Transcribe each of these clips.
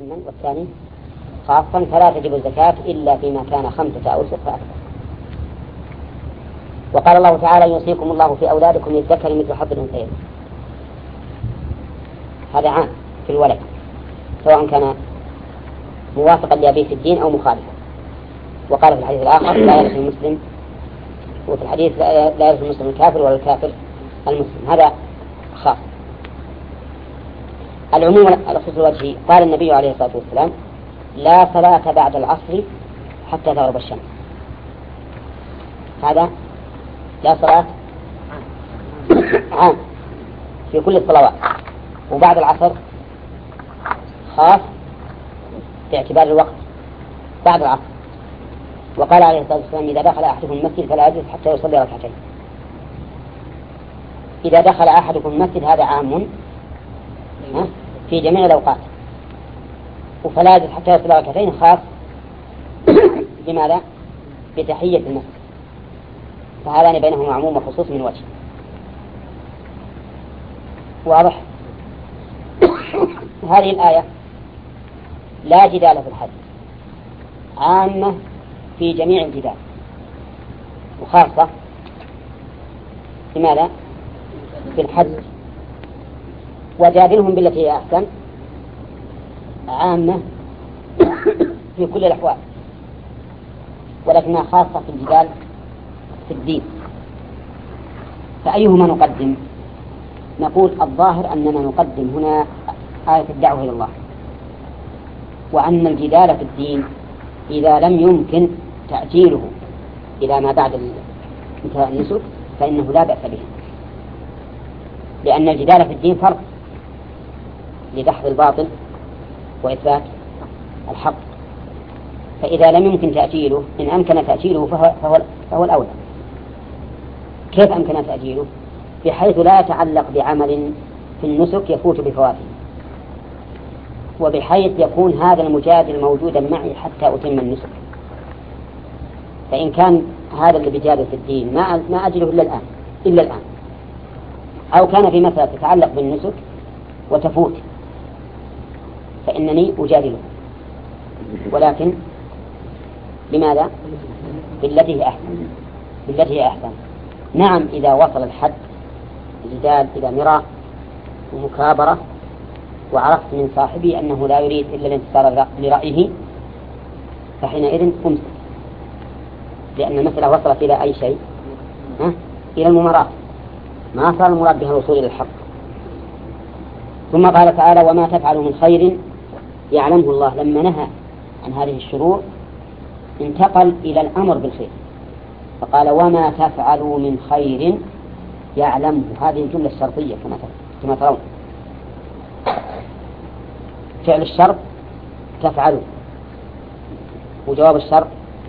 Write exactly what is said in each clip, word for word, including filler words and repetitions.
عاما والثاني خاصا، فلا تجب الزكاة إلا فيما كان خمسة أو ستة أكثر. وقال الله تعالى: يوصيكم الله في أولادكم للذكر مثل حظ الأنثيين. هذا عام في الولد، سواء كان موافقا لأبيه في الدين أو مخالفا. وقال في الحديث الآخر: لا يرث المسلم، وفي الحديث لا يرث المسلم الكافر ولا الكافر المسلم. هذا خاص. العموم الخصوص الوجهي، قال النبي عليه الصلاة والسلام: لا صلاة بعد العصر حتى تغرب الشمس. هذا لا صلاة عام في كل الصلوات، وبعد العصر خاص باعتبار الوقت بعد العصر. وقال عليه الصلاة والسلام: إذا دخل أحدكم المسجد فلا يجلس حتى يصلي ركعتين. إذا دخل أحدكم المسجد هذا عام في جميع الأوقات، وفلا يجلس حتى يصلي ركعتين خاص بماذا؟ بتحية المسجد. فهذان بينهما عموم وخصوص من وجه. واضح؟ هذه الآية لا جدال في الحج، عامة في جميع الجدال، وخاصة لماذا؟ في الحج. وجادلهم بالتي هي أحسن، عامة في كل الأحوال، ولكنها خاصة في الجدال في الدين. فأيهما نقدم؟ نقول الظاهر أننا نقدم هنا آية الدعوة إلى الله، وأن الجدال في الدين إذا لم يمكن تأجيله إلى ما بعد انتهاء النسك فإنه لا بأس به، لأن الجدال في الدين فرض لدحض الباطل وإثبات الحق. فإذا لم يمكن تأجيله، إن أمكن تأجيله فهو, فهو, فهو الأولى. كيف أمكن تأجيله؟ بحيث لا يتعلق بعمل في النسك يفوت بفواته، وبحيث يكون هذا المجادل موجودا معي حتى أتم النسك. فإن كان هذا اللي بيجادل في الدين ما ما أجله إلا الآن إلا الآن أو كان في مسألة تتعلق بالنسك وتفوت، فإنني أجادله، ولكن لماذا؟ بالتي هي أحسن بالتي هي أحسن. نعم، إذا وصل الحد الجدال إلى مراء ومكابرة وعرفت من صاحبي أنه لا يريد إلا الانتصار لرأيه، فحينئذ أمسك، لأن المسألة وصلت إلى أي شيء؟ ها؟ إلى المماراة، ما صار المراد بها الوصول إلى الحق. ثم قال تعالى: وما تفعلوا من خير يعلمه الله. لما نهى عن هذه الشرور انتقل إلى الأمر بالخير، فقال: وما تفعلوا من خير يعلمه. هذه الجملة الشرطية كما ترون، فعل الشرط تفعلوا، وجواب الشرط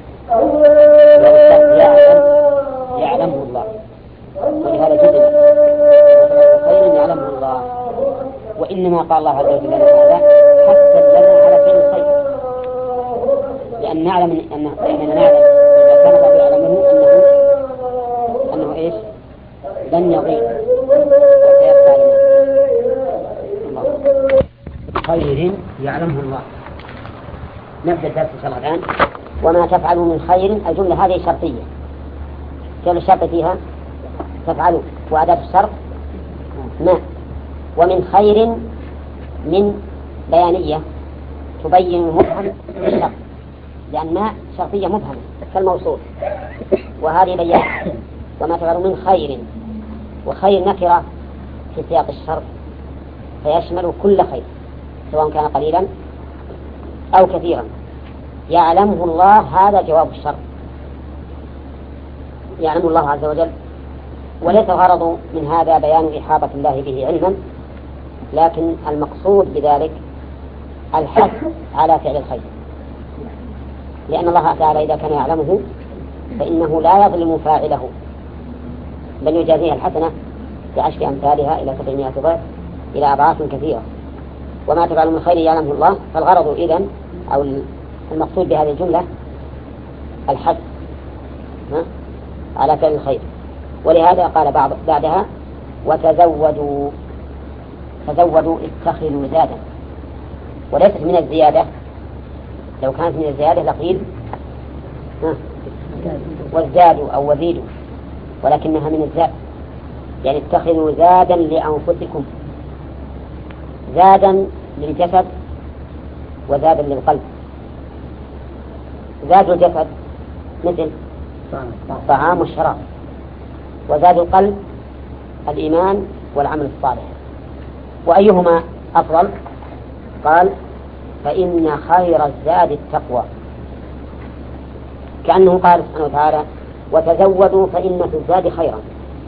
يعلمه الله. ولهذا جزء خير يعلمه الله. وإنما قال الله عز وجل هذا حتى لنا على فعل الخير، لأن نعلم أنه لأننا نعلم إذا كان الله يعلمه أنه أنه إيش؟ لن يضيع خير يعلمه الله. نبدأ درس إن شاء الله الآن. وما تفعلوا من خير، الجملة هذه شرطية، فعل الشرط فيها تفعلوا، وأداة الشرط ما، ومن خير من بيانية تبين المبهم الشرط، لأن ما شرطية مبهمة كالموصول، وهذه بيان. وما تفعلوا من خير، وخير نكرة في سياق الشرط فيشمل كل خير سواء كان قليلا أو كثيرا. يعلمه الله، هذا جواب الشرط، يعلم الله عز وجل. وليس الغرض من هذا بيان إحاطة الله به علما، لكن المقصود بذلك الحث على فعل الخير، لأن الله تعالى إذا كان يعلمه فإنه لا يظلم فاعله، بل يجازيها الحسنة بعشر أمثالها إلى سبعمائة ضعف إلى أضعاف كثيرة. وما تفعل من خير يعلمه الله، فالغرض إذن أو المقصود بهذه الجملة الحث على فعل الخير. ولهذا قال بعض بعدها: وتزودوا، تزودوا اتخذوا زادا. وليست من الزيادة. لو كانت من الزيادة لقيل وازدادوا أو وزيدوا، ولكنها من الزاد، يعني اتخذوا زادا لأنفسكم، زادا للجسد وزادا للقلب. زاد الجسد مثل الطعام والشراب، وزاد القلب الإيمان والعمل الصالح. وأيهما أفضل؟ قال فإن خير الزاد التقوى، كأنه قال سبحانه وتعالى وتزودوا فإن في الزاد خيرا،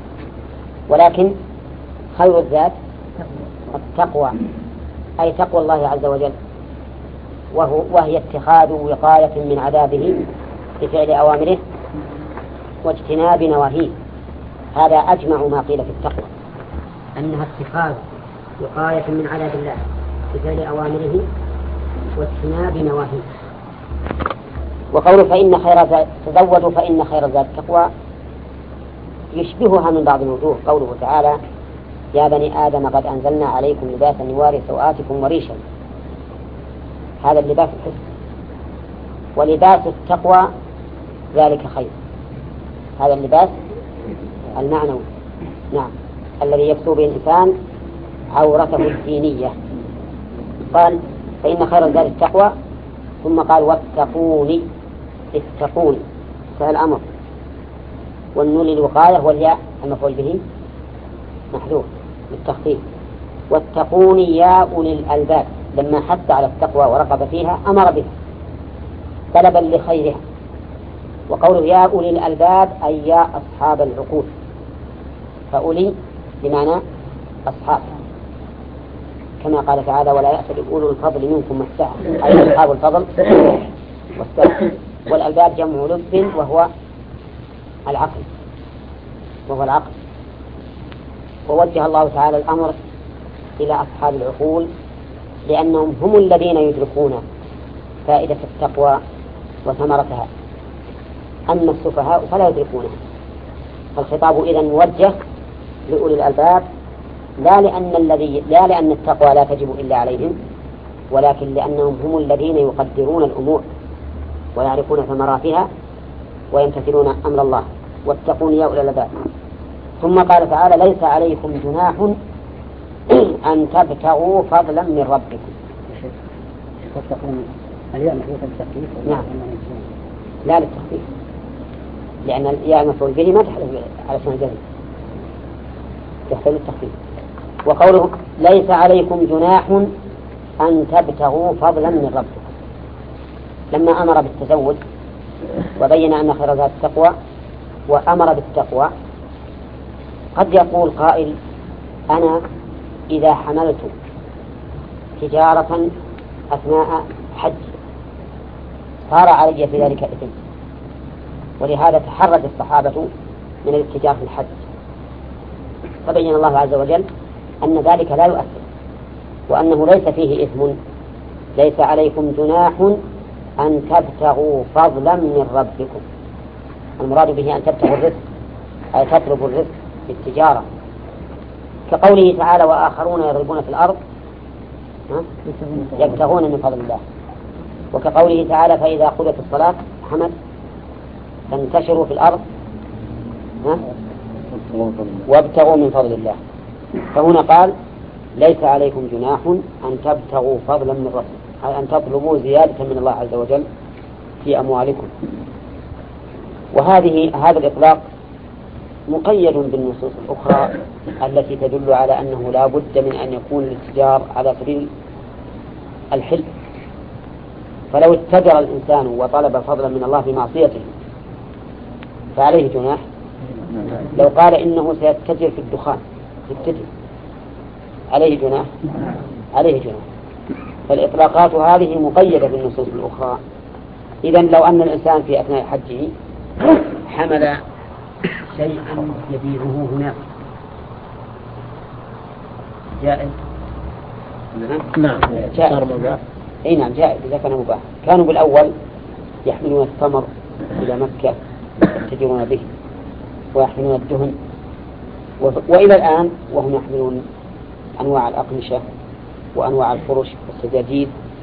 ولكن خير الزاد التقوى، أي تقوى الله عز وجل، وهو وهي اتخاذ وقاية من عذابه بفعل أوامره واجتناب نواهيه. هذا أجمع ما قيل في التقوى، أنها اتخاذ وقاية من عذاب الله بفعل أوامره واجتناب نواهيه. وقوله فإن خير زاد تزودوا فإن خير زاد التقوى يشبهها من بعض الوجوه قوله تعالى يا بني آدم قد أنزلنا عليكم لباسا يواري سوآتكم وريشا. هذا اللباس الحسي، ولباس التقوى ذلك خير، هذا اللباس المعنوي، نعم، الذي يكسو به الإنسان عورته الدينية. قال فإن خير الزاد التقوى، ثم قال واتقوني، اتقوني فعل الأمر، والنون للوقاية والياء المفعول به محذوف بالتخفيف. واتقوني يا أولي الألباب، لما حث على التقوى ورغب فيها أمر بها طلبا لخيرها. وقوله يا أولي الألباب أي يا أصحاب العقول، فأولي بمعنى أصحاب، كما قال تعالى ولا يأتل أولو الفضل منكم والسعة، أي أصحاب الفضل والسعة. والألباب جمع لب وهو العقل، وهو العقل. ووجه الله تعالى الأمر إلى أصحاب العقول لأنهم هم الذين يدركون فائدة التقوى وثمرتها، أما السفهاء فلا يدركونها. فالخطاب إذن موجه لأولي الألباب، لا لأن الذي لا لأن التقوى لا تجب إلا عليهم، ولكن لأنهم هم الذين يقدرون الأمور ويعرفون ثمراتها ويمتثلون أمر الله. واتقون يا أولي الألباب. ثم قال تعالى ليس عليكم جناح أن تبتغوا فضلا من ربكم. تتقون الياء محذوفة للتخفيف؟ نعم، لا للتخفيف، لأن الياء المفعول به ما تحدث على اسم الجزم، يحتاج للتخفيف. وقوله ليس عليكم جناح أن تبتغوا فضلا من ربكم، لما أمر بالتزود وبين أن خير ذات التقوى وأمر بالتقوى، قد يقول قائل أنا إذا حملت تجارة أثناء حج صار علي في ذلك إثم، ولهذا تحرج الصحابة من الاتجار في الحج، فبين الله عز وجل أن ذلك لا يؤثر وأنه ليس فيه إثم. ليس عليكم جناح أن تبتغوا فضلا من ربكم، المراد به أن تبتغوا الرزق، أي تطلبوا الرزق بالتجارة، كقوله تعالى وآخرون يضربون في الأرض يبتغون من فضل الله، وكقوله تعالى فإذا قضيت الصلاة حمد فانتشروا في الأرض وابتغوا من فضل الله. فهنا قال ليس عليكم جناح أن تبتغوا فضلا من ربكم، أي أن تطلبوا زيادة من الله عز وجل في أموالكم. وهذه هذا الإطلاق مقيد بالنصوص الأخرى التي تدل على أنه لا بد من أن يكون الاتجار على سبيل الحلف. فلو اتجر الإنسان وطلب فضلا من الله بمعصيته فعليه جناح. لو قال إنه سيتجر في الدخان في التجر عليه جناح، عليه جناح. فالإطلاقات هذه مقيدة بالنصوص الأخرى. إذن لو أن الإنسان في أثناء حجه حمل شيئا يبيعه هناك جائز؟ نعم جائز. أي نعم جائز إذا كان مباح. كانوا بالأول يحملون التمر إلى مكة يتجرون به ويحملون الدهن، وإلى الآن وهم يحملون أنواع الأقمشة وأنواع الفرش والسجاجيد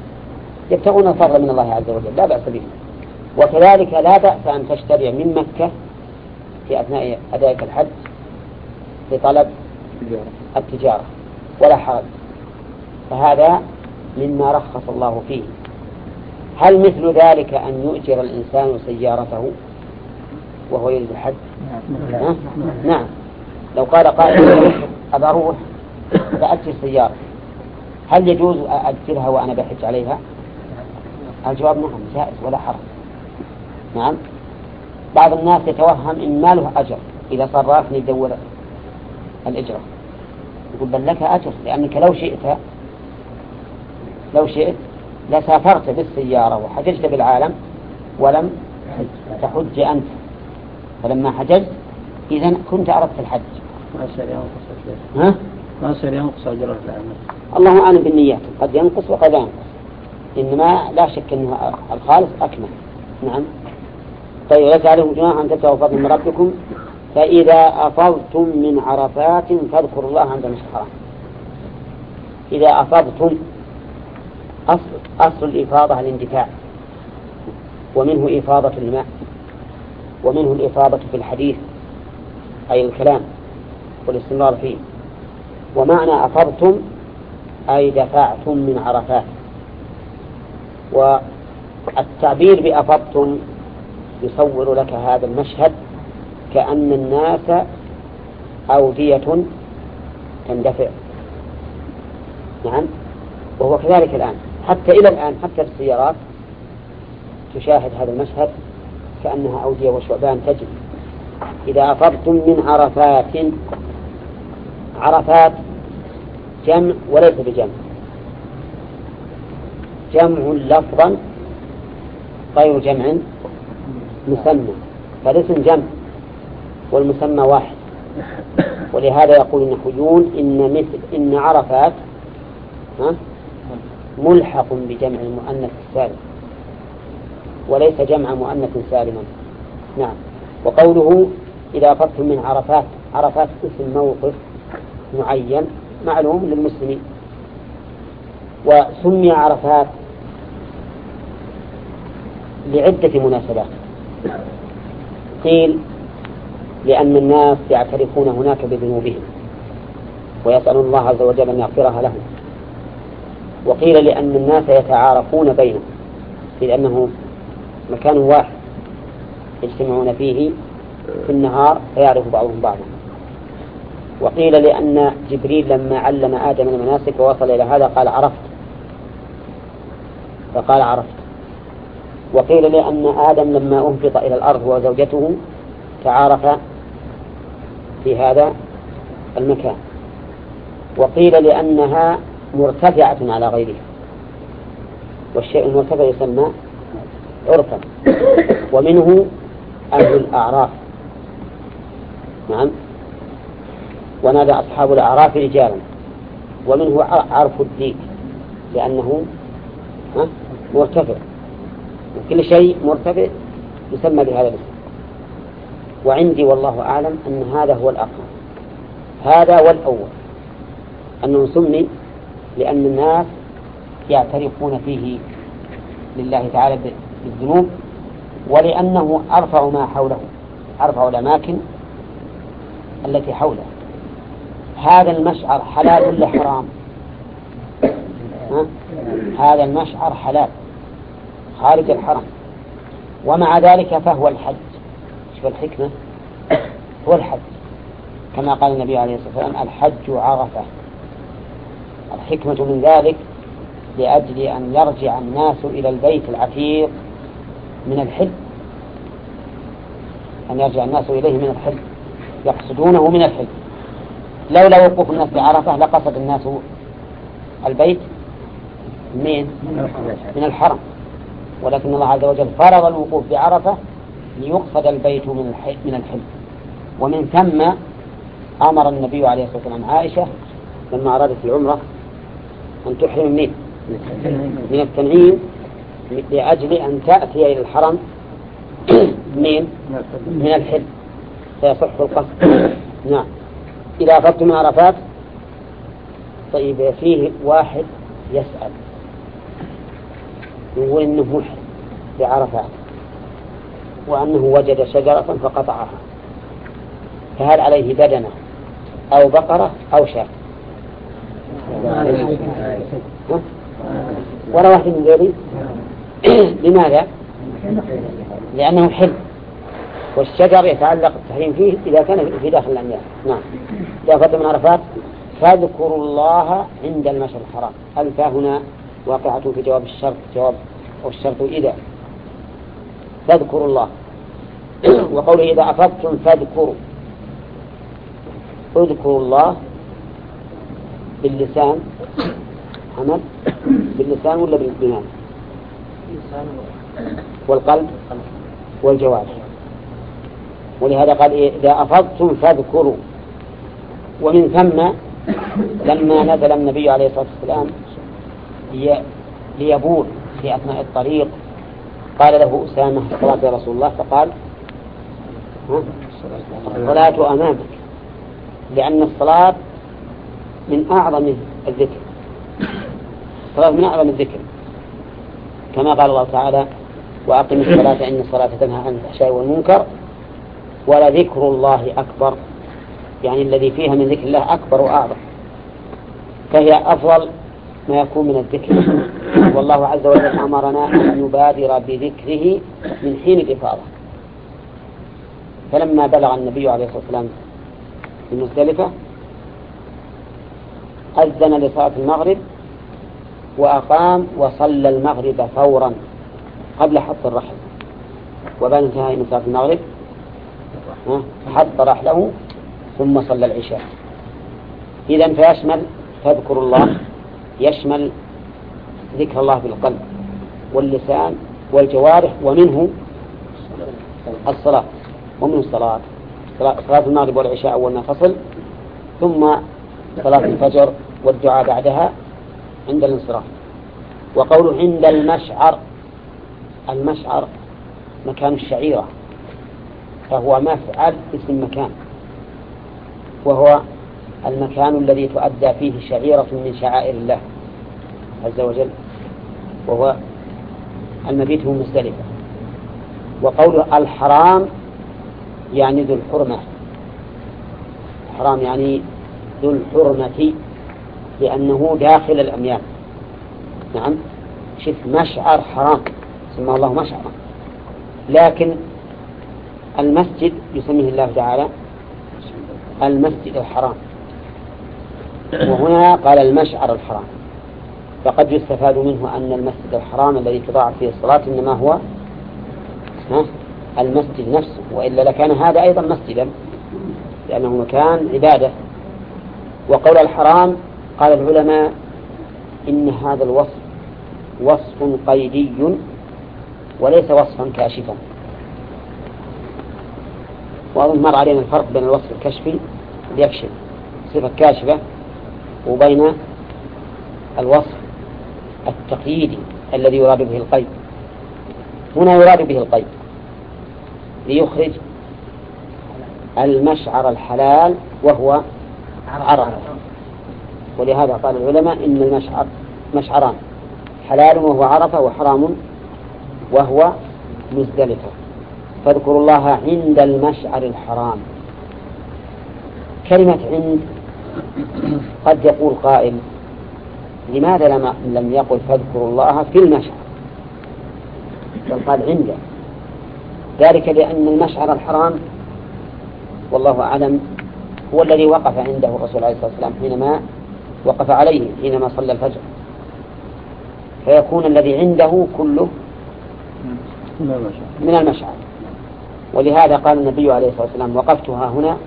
يبتغون الفضل من الله عز وجل لا بأس به. وكذلك لا بأس أن تشتري من مكة في أثناء أدائك الحج لطلب التجارة ولا حرج، فهذا مما رخص الله فيه. هل مثل ذلك أن يؤجر الإنسان سيارته وهو يريد الحج؟ نعم. نعم. لو قال قائل أبى أروح فأجر سيارة، هل يجوز أجرها وأنا بحج عليها؟ الجواب نعم جائز ولا حرج. نعم. بعض الناس يتوهم إن ما له أجر إذا صرفني يدور الإجرة، يقول بل لك أجر، لأنك لو شئت لو شئت لسافرت بالسيارة وحججت بالعالم ولم تحج أنت، فلما حججت إذن كنت أردت الحج. ها؟ ما سير ينقص أجر العمل. الله أعلم بالنيات، قد ينقص وقد لا ينقص، إنما لا شك أنه الخالص أكمل. نعم. طيب ليس عليكم جناح أن تبتغوا فضلا من ربكم فإذا أفضتم من عرفات فاذكروا الله عند المشعر الحرام. إذا أفضتم، أصل, أصل الإفاضة الاندفاع، ومنه إفاضة الماء، ومنه الإفاضة في الحديث أي الكلام والاستمرار فيه. ومعنى أفضتم أي دفعتم من عرفات. والتعبير بأفضتم يصور لك هذا المشهد كأن الناس أودية تندفع. نعم. وهو كذلك الآن، حتى إلى الآن حتى في السيارات تشاهد هذا المشهد كأنها أودية وشعبان تجري. إذا أفضتم من عرفات، عرفات جمع وليس بجمع، جمع لفظا غير جمع مسمى، فالاسم جمع والمسمى واحد. ولهذا يقول النحويون إن مثل إن عرفات ها ملحق بجمع المؤنث السالم وليس جمع مؤنث سالما. نعم. وقوله إذا أفضتم من عرفات، عرفات اسم موقف معين معلوم للمسلمين. وسمي عرفات لعدة مناسبات. قيل لأن الناس يعترفون هناك بذنوبهم ويسألون الله عز وجل أن يغفرها لهم. وقيل لأن الناس يتعارفون بينهم لأنه مكان واحد يجتمعون فيه في النهار فيعرف بعضهم بعضا. وقيل لأن جبريل لما علم آدم المناسك ووصل إلى هذا قال عرفت، فقال عرفت. وقيل لأن آدم لما أهبط إلى الأرض وزوجته تعارف في هذا المكان. وقيل لأنها مرتفعة على غيرها، والشيء المرتفع يسمى عرفا. ومنه أهل الأعراف. نعم. ونادى أصحاب الأعراف رجالا. ومنه عرف الديك لأنه مرتفع، وكل شيء مرتفع يسمى بهذا الاسم. وعندي والله أعلم أن هذا هو الأقرب، هذا والأول، أنه سمي لأن الناس يعترفون فيه لله تعالى بالذنوب، ولأنه أرفع ما حوله، أرفع الأماكن التي حوله. هذا المشعر حلال ولا حرام؟ ها؟ هذا المشعر حلال خارج الحرم، ومع ذلك فهو الحج. شوف الحكمة، هو الحج كما قال النبي عليه الصلاة والسلام الحج عرفة. الحكمة من ذلك لأجل أن يرجع الناس إلى البيت العتيق من الحج، أن يرجع الناس إليه من الحج، يقصدونه من الحج. لولا وقوف الناس بعرفة لقصد الناس البيت من من الحرم، ولكن الله عز وجل فرض الوقوف بعرفة ليقصد البيت من الحج من الحج. ومن ثم أمر النبي عليه الصلاة والسلام عائشة لما أرادت العمرة أن تحرم من من التنعيم لأجل أن تأتي إلى الحرم من من الحج فيصح القصد. نعم. إذا أفضت من عرفات. طيب فيه واحد يسأل يقول إنه محرم بعرفات وأنه وجد شجرة فقطعها، فهل عليه بدنة أو بقرة أو شاة؟ ولا واحد من ذلك. لماذا؟ لأنه حل، والشجر يتعلق التحريم فيه إذا كان في داخل الأميال. نعم. إذا فات من عرفات فاذكروا الله عند المشعر الحرام. الفاء هنا واقعة في جواب الشرط، جواب والشرط إذا فاذكروا الله. وقوله إذا أفضتم فاذكروا، اذكروا الله باللسان حمد، باللسان ولا بالبنان؟ والقلب والجوارح. ولهذا قال إذا أفضتم فاذكروا. ومن ثم لما نزل النبي عليه الصلاة والسلام ليبول في أثناء الطريق قال له أسامة الصلاة يا رسول الله، فقال الصلاة أمامك، لأن الصلاة من أعظم الذكر، الصلاة من أعظم الذكر، كما قال الله تعالى وأقم الصلاة إن الصلاة تنهى عن الفحشاء والمنكر ولذكر الله أكبر، يعني الذي فيها من ذكر الله أكبر وأعظم، فهي أفضل ما يكون من الذكر. والله عز وجل أمرنا أن نبادر بذكره من حين الإفاضة. فلما بلغ النبي عليه الصلاة والسلام في مزدلفة أذن لصلاة المغرب وأقام وصلى المغرب فورا قبل حط الرحل، وبعد انتهاء من صلاة المغرب حط رحله ثم صلى العشاء. إذن فيشمل فاذكروا الله، يشمل ذكر الله بالقلب واللسان والجوارح، ومنه الصلاة ومنه الصلاة صلاة المغرب والعشاء أول ما فصل، ثم صلاة الفجر والدعاء بعدها عند الانصراف. وقوله عند المشعر، المشعر مكان الشعيرة، فهو مفعل اسم مكان، وهو المكان الذي تؤدى فيه شعيرة من شعائر الله عز وجل، وهو المبيت من مزدلفة. وقوله الحرام يعني ذو الحرمة، الحرام يعني ذو الحرمة لأنه داخل الأميال. نعم، شوف مشعر حرام سمى الله مشعرا، لكن المسجد يسميه الله تعالى المسجد الحرام، وهنا قال المشعر الحرام، فقد يستفاد منه أن المسجد الحرام الذي تضاعف فيه الصلاة إنما هو المسجد نفسه، وإلا لكان هذا أيضا مسجدا لأنه مكان عبادة. وقول الحرام قال العلماء إن هذا الوصف وصف قيدي وليس وصفا كاشفا، وأظن مر علينا الفرق بين الوصف الكشفي ليكشف صفة كاشفة وبين الوصف التقييدي الذي يراد به القيد. هنا يراد به القيد ليخرج المشعر الحلال وهو عرفة، ولهذا قال العلماء إن المشعر مشعران، حلال وهو عرفة وحرام وهو مزدلفة. فاذكروا الله عند المشعر الحرام. كلمة عند قد يقول قائل لماذا لم لم يقل فاذكروا الله في المشعر، بل قال عنده؟ ذلك لأن المشعر الحرام والله أعلم هو الذي وقف عنده الرسول عليه الصلاة والسلام حينما وقف عليه حينما صلى الفجر، فيكون الذي عنده كله من المشعر. ولهذا قال النبي عليه الصلاة والسلام وقفتها هنا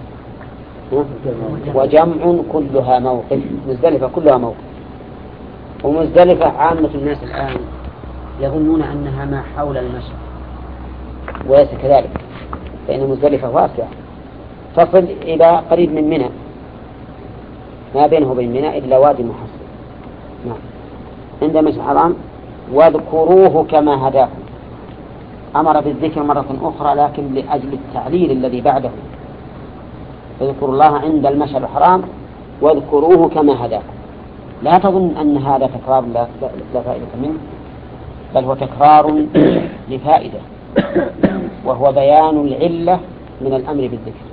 وجمع كلها موقف، مزدلفة كلها موقف. ومزدلفة عامة الناس الآن يظنون أنها ما حول المشعر، وليس كذلك، فإن مزدلفة واسعة تصل إلى قريب من منى، ما بينه وبين منى إلا وادي محصن. نعم. عند مشعر الحرام واذكروه كما هداكم، أمر بالذكر مرة أخرى لكن لأجل التعليل الذي بعده. اذكروا الله عند المشعر الحرام واذكروه كما هداكم. لا تظن أن هذا تكرار لا, لا فائدة منه، بل هو تكرار لفائدة، وهو بيان العلة من الأمر بالذكر.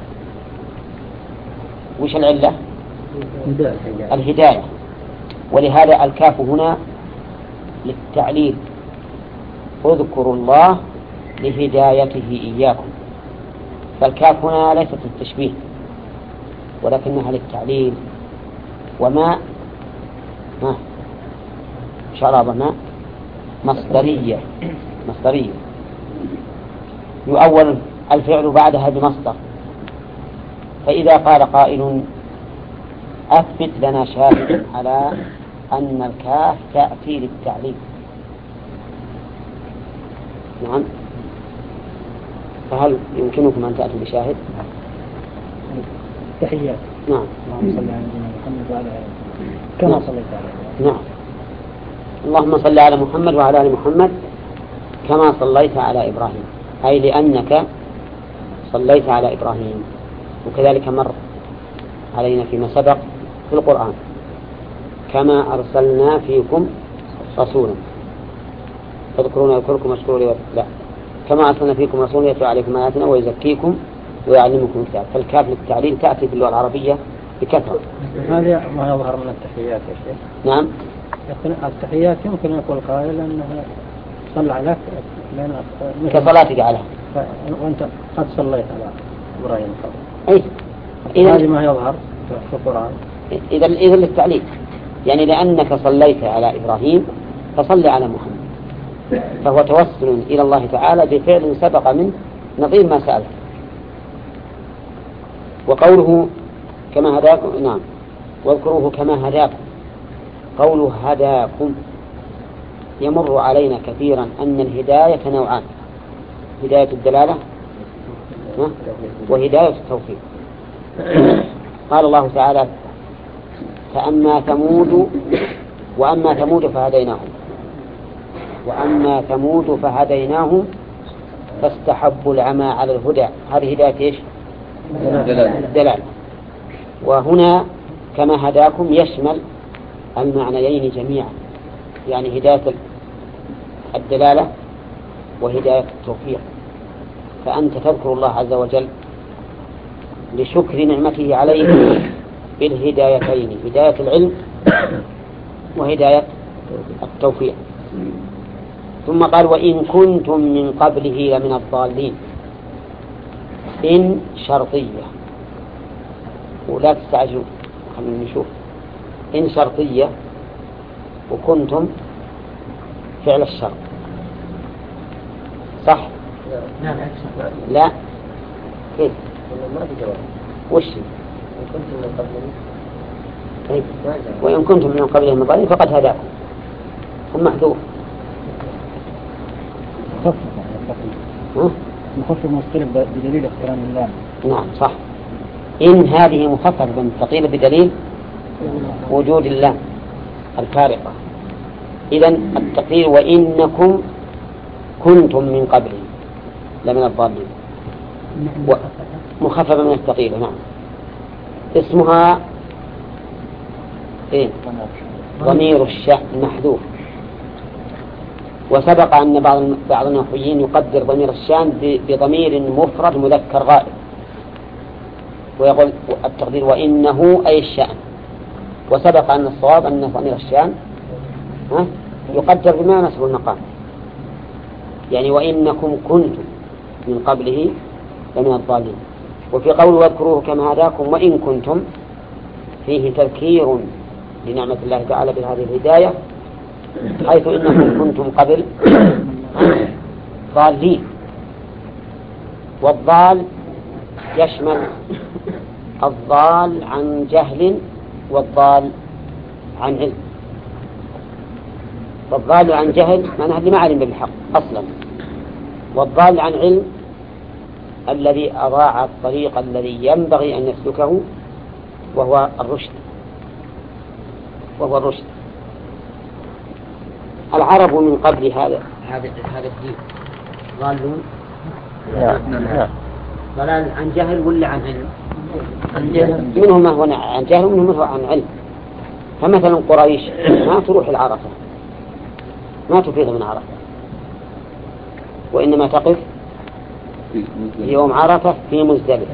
وش العلة؟ الهداية. ولهذا الكاف هنا للتعليل، اذكروا الله لهدايته إياكم. فالكاف هنا ليست للتشبيه ولكنها للتعليل. وما ما شراب ما مصدرية مصدرية يؤول الفعل بعدها بمصدر. فإذا قال قائل أثبت لنا شاهدا على أن الكاف تأتي للتعليل، نعم، فهل يمكنكم أن تأتوا بشاهد؟ تحيات. نعم. اللهم صل على محمد وعلى آله كما نعم. صليت على. نعم. اللهم صل على محمد وعلى آل محمد كما صليت على إبراهيم، أي لأنك صليت على إبراهيم. وكذلك مر علينا فيما سبق في القرآن كما أرسلنا فيكم رسولا تذكرون يذكركم واشكروا لي. لا، كما أرسلنا فيكم رسولا يتلو عليكم آياتنا ويزكيكم ويعلمكم الكتاب. فالكاف للتعليل تأتي في اللغة العربية بكثرة. هذا ما يظهر من التحيات يا شيخ. نعم. التحيات يمكن يقول قائل أنها صلى عليك كصلاتك عليه وأنت قد صليت على إبراهيم قبل. أي هذه ما يظهر في القرآن. إذا إذا للتعليل، يعني لأنك صليت على إبراهيم فصل على محمد، فهو توسل إلى الله تعالى بفعل سبق منه نظير ما سأل. وقوله كما هداكم، نعم، واذكروه كما هداكم. قوله هداكم يمر علينا كثيرا أن الهداية نوعان: هداية الدلالة وهداية التوفيق. قال الله تعالى: فأما ثمود وأما ثمود فهديناهم وأما ثمود فهديناهم فاستحبوا العمى على الهدى. هذه هداية إيش؟ الدلالة. وهنا كما هداكم يشمل المعنيين جميعا، يعني هداية الدلالة وهداية التوفيق. فأنت تذكر الله عز وجل لشكر نعمته عليك بالهدايتين: هداية العلم وهداية التوفيق. ثم قال: وإن كنتم من قبله لمن الضالين. إن شرطية، ولا تستعجلوا، خلينا نشوف. إن شرطية وكنتم فعل الشرط، صح؟ نعم. لا، كيف؟ وش؟ طيب. وإن كنتم من قبله من ضالين فقد هداكم، هم محذوف. مخفف مستقل بدليل اقتران الله. نعم صح. إن هذه مخففة مستقيلة بدليل وجود الله الفارقة. إذن التقدير: وإنكم كنتم من قبله لمن الضالين، مخففة من الثقيلة. نعم. اسمها إيه؟ ضمير الشأن محذوف. وسبق أن بعض بعض النحويين يقدر ضمير الشأن بضمير مفرد مذكر غائب، ويقول التقدير: وإنه أي الشأن. وسبق أن الصواب أن ضمير الشأن يقدر بما يناسب المقام، يعني وإنكم كنتم من قبله لمن الضالين. وفي قول واذكروه كما هداكم وإن كنتم فيه تذكير لنعمة الله تعالى بهذه الهداية، حيث إنكم كنتم قبل ضالين. والضال يشمل الضال عن جهل والضال عن علم. والضال عن جهل معناه اللي ما علم بالحق أصلا، والضال عن علم الذي أضاع الطريق الذي ينبغي أن يسلكه وهو الرشد وهو الرشد. العرب من قبل هذا هذا هذا الدين ضالون ضلال عن جهل ولا عن علم؟ عن جهل. منهم ما هو عن جهل ومنهم ما هو عن علم. فمثلا قريش ما تروح العرفة ما تفيض من عرفة، وإنما تقف يوم عرفة في مزدلفة.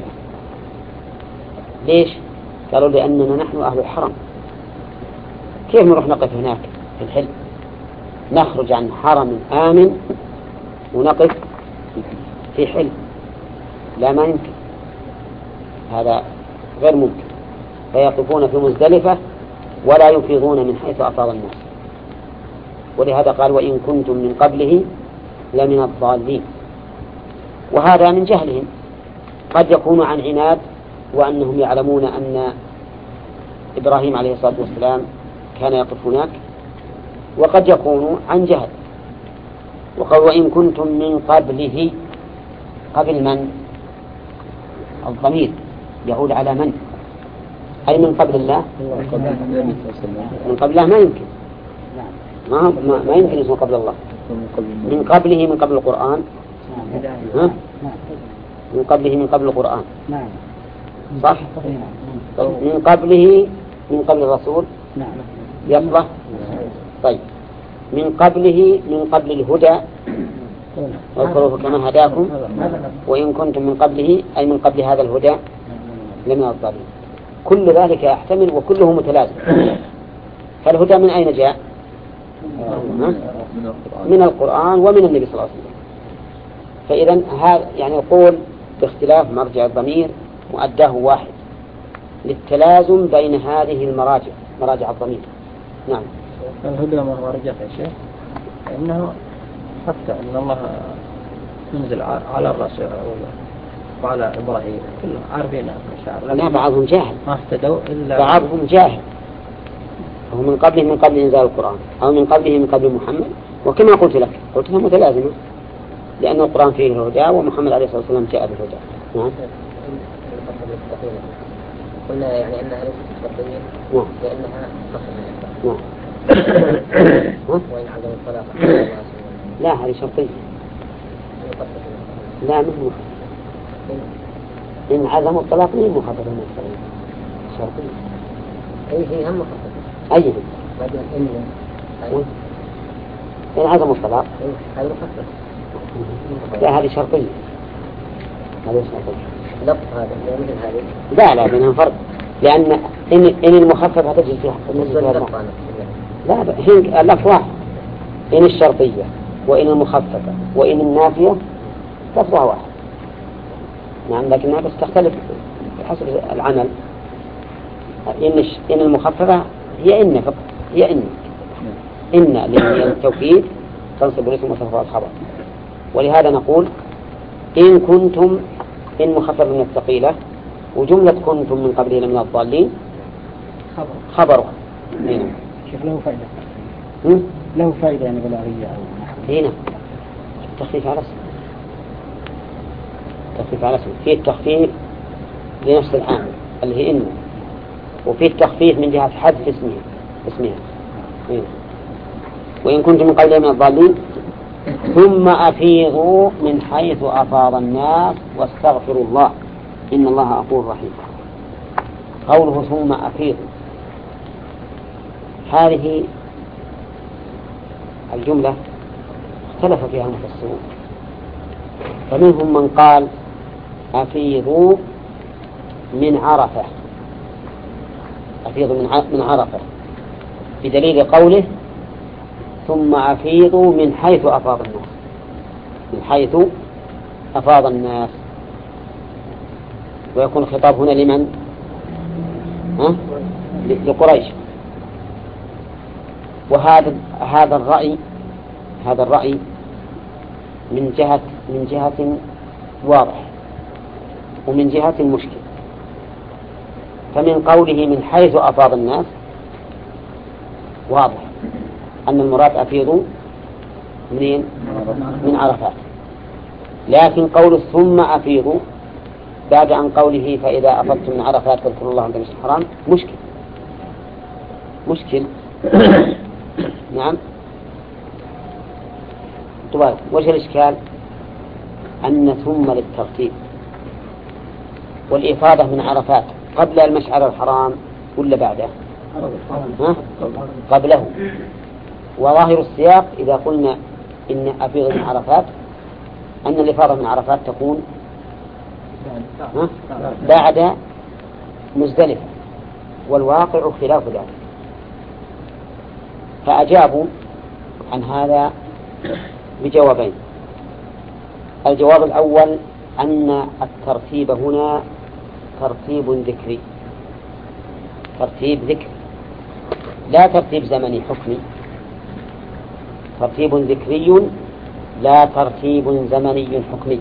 ليش؟ قالوا لأننا نحن أهل الحرم، كيف نروح نقف هناك في الحل؟ نخرج عن حرم آمن ونقف في حل؟ لا، ما يمكن، هذا غير ممكن. فيقفون في مزدلفة ولا يفيضون من حيث أفاض الناس. ولهذا قال وإن كنتم من قبله لمن الضالين. وهذا من جهلهم، قد يكون عن عناد وأنهم يعلمون أن إبراهيم عليه الصلاة والسلام كان يقف هناك، وقد يكون عن جهل. وقال وإن كنتم من قبله، قبل من؟ الضمير يعود على من؟ أي من قبل الله؟ من قبل الله ما يمكن، ما, ما, ما يمكن اسمه قبل الله. من قبله من قبل القرآن، ها؟ من قبله من قبل القرآن، صح؟ من قبله من قبل الرسول يصلح. طيب من قبله من قبل الهدى واذكروه كما هداكم وإن كنتم من قبله أي من قبل هذا الهدى لمن الضالين. كل ذلك يحتمل وكله متلازم. فالهدى من أين جاء؟ من القرآن ومن النبي صلى الله عليه وسلم. فإذا هذا يعني يقول باختلاف مرجع الضمير مؤداه واحد للتلازم بين هذه المراجع، مراجع الضمير. نعم. الهدى ما هو رجع يا شيخ، إنه حتى أن الله ينزل على الرسول وعلى إبراهيم كلهم عارفين المشاعر. لا، بعضهم جاهل، ما اهتدوا إلا بعضهم جاهل. هو من قبله من قبل إنزال القرآن أو من قبله من قبل محمد. وكما قلت لك قلت لها متلازمة، لأن القرآن فيه الهدى ومحمد عليه الصلاة والسلام جاء بالهدى. نعم. قلنا يعني أنها ليست شرطية لأنها مخففة. نعم. وإن عدم الطلاق لا، هذه شرطية. لا، مش مخففة. إن عدم الطلاق مين مخففة من الشرطية؟ شرطية. أي هي هم مخففة. أي بعدين إن إن عدم الطلاق هذا مخفف. لا، هذه شرطية. هذه شرطية. لفظ هذا مثل هذه. لا لا، بينهم فرق، لأن إن إن المخففة تجي فيها لا لا، هي اللفظ واحد. إن الشرطية وإن المخففة وإن النافية لفظها واحد. نعم، لكنها بس تختلف بحسب العمل. إن إن المخففة هي إن فقط، هي إن إن للتوكيد تنصب الاسم وترفع الخبر. ولهذا نقول إن كنتم، إن مخفف من الثقيلة، وجملة كنتم من قبله من الضالين خبرها. هنا شوف له فائدة. هم؟ له فائدة يعني بلاغية أو هنا التخفيف على اسم، التخفيف على اسم فيه التخفيف لنفس العامل اللي هي إن، وفيه التخفيف من جهة حذف اسمها اسمها هنا. وإن كنتم من قبله من الضالين ثم أفيضوا من حيث أفاض الناس واستغفروا الله إن الله غفور رحيم. قوله ثم أفيضوا، هذه الجملة اختلف فيها المفسرون، فمنهم من قال أفيضوا من عرفة، أفيضوا من عرفة بدليل قوله ثم أفيضوا من حيث أفاض الناس، من حيث أفاض الناس. ويكون الخطاب هنا لمن؟ ها؟ لقريش. وهذا هذا الرأي هذا الرأي من جهة من جهة واضح ومن جهة مشكل. فمن قوله من حيث أفاض الناس واضح أن المراد أفيضوا منين؟ من عرفات. لكن قول ثم أفيضوا بعد عن قوله فإذا أفضتم من عرفات فاذكروا الله عند المسجد الحرام مشكل مشكل نعم. طيب وجه الإشكال أن ثم للترتيب، والإفاضة من عرفات قبل المشعر الحرام ولا بعده؟ ها؟ قبله. وظاهر السياق إذا قلنا إن أفيض من عرفات أن الإفاضة من عرفات تكون بعد مزدلفة، والواقع خلاف ذلك. فأجابوا عن هذا بجوابين. الجواب الأول أن الترتيب هنا ترتيب ذكري، ترتيب ذكري لا ترتيب زمني حكمي، ترتيب ذكري لا ترتيب زمني حكمي.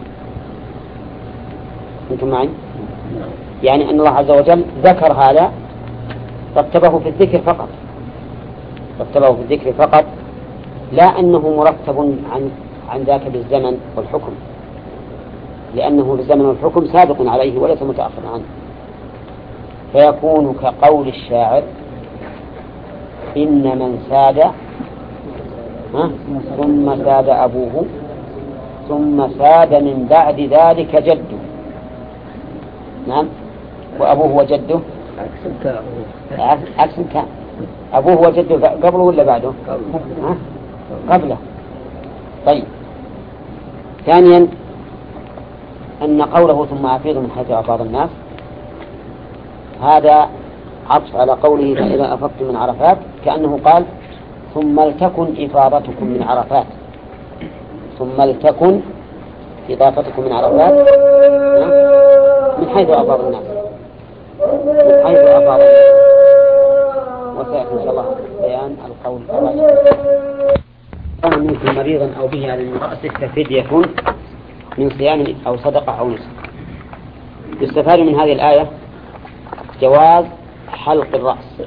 أنتم معي؟ يعني أن الله عز وجل ذكر هذا رتبه في الذكر فقط، رتبه في الذكر فقط، لا أنه مرتب عن عن ذاك بالزمن والحكم، لأنه بالزمن والحكم سابق عليه وليس متأخر عنه. فيكون كقول الشاعر: إن من ساد ثم ساد أبوه ثم ساد من بعد ذلك جده. نعم، وأبوه وجده عكس كان. أبوه وجده قبله ولا بعده؟ قبله. طيب، ثانيا أن قوله ثم أفيض من حيث أفاض الناس هذا عطف على قوله فإذا أفضتم من عرفات، كأنه قال ثم لتكن إفاضتكم من عرفات، ثم لتكن إضافتكم من عرفات من حيث أفاض الناس، من حيث أفاض الناس. وسيأتي إن شاء الله بيان القول الراجح. كان منكم مريضا أو به على من رأسه ففدية من صيام أو صدقة أو نسك. يستفاد من هذه الآية جواز حلق الرأس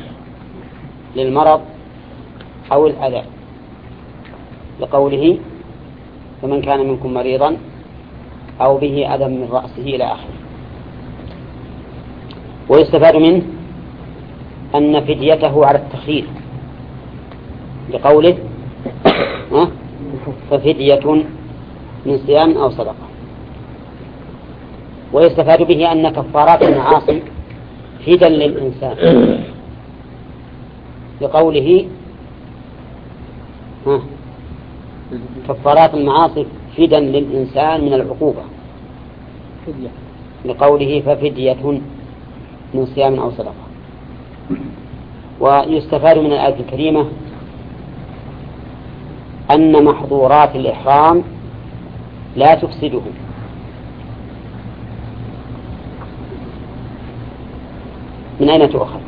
للمرض أو الأذى، لقوله فمن كان منكم مريضا أو به أذى من رأسه إلى آخره. ويستفاد منه أن فديته على التخيير، لقوله ففدية من صيام أو صدقة. ويستفاد به أن كفارات المعاصي فدا للإنسان، لقوله ها كفارات المعاصي فدا للإنسان من العقوبة، لقوله ففدية من صيام أو صدقة. ويستفاد من الآية الكريمة أن محظورات الإحرام لا تفسده، من أين تؤخذ؟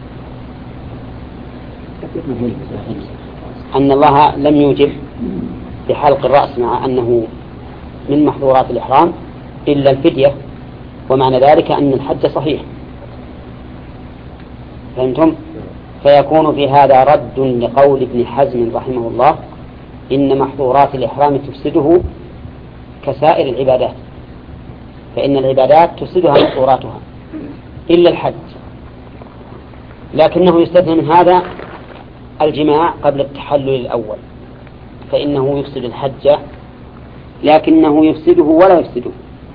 أن الله لم يوجب بحلق الرأس مع أنه من محظورات الإحرام إلا الفدية، ومعنى ذلك أن الحج صحيح. فهمتم؟ فيكون في هذا رد لقول ابن حزم رحمه الله إن محظورات الإحرام تفسده كسائر العبادات، فإن العبادات تفسدها محظوراتها إلا الحج. لكنه يستثنى من هذا الجماع قبل التحلل الأول، فإنه يفسد الحج، لكنه يفسده ولا يفسده،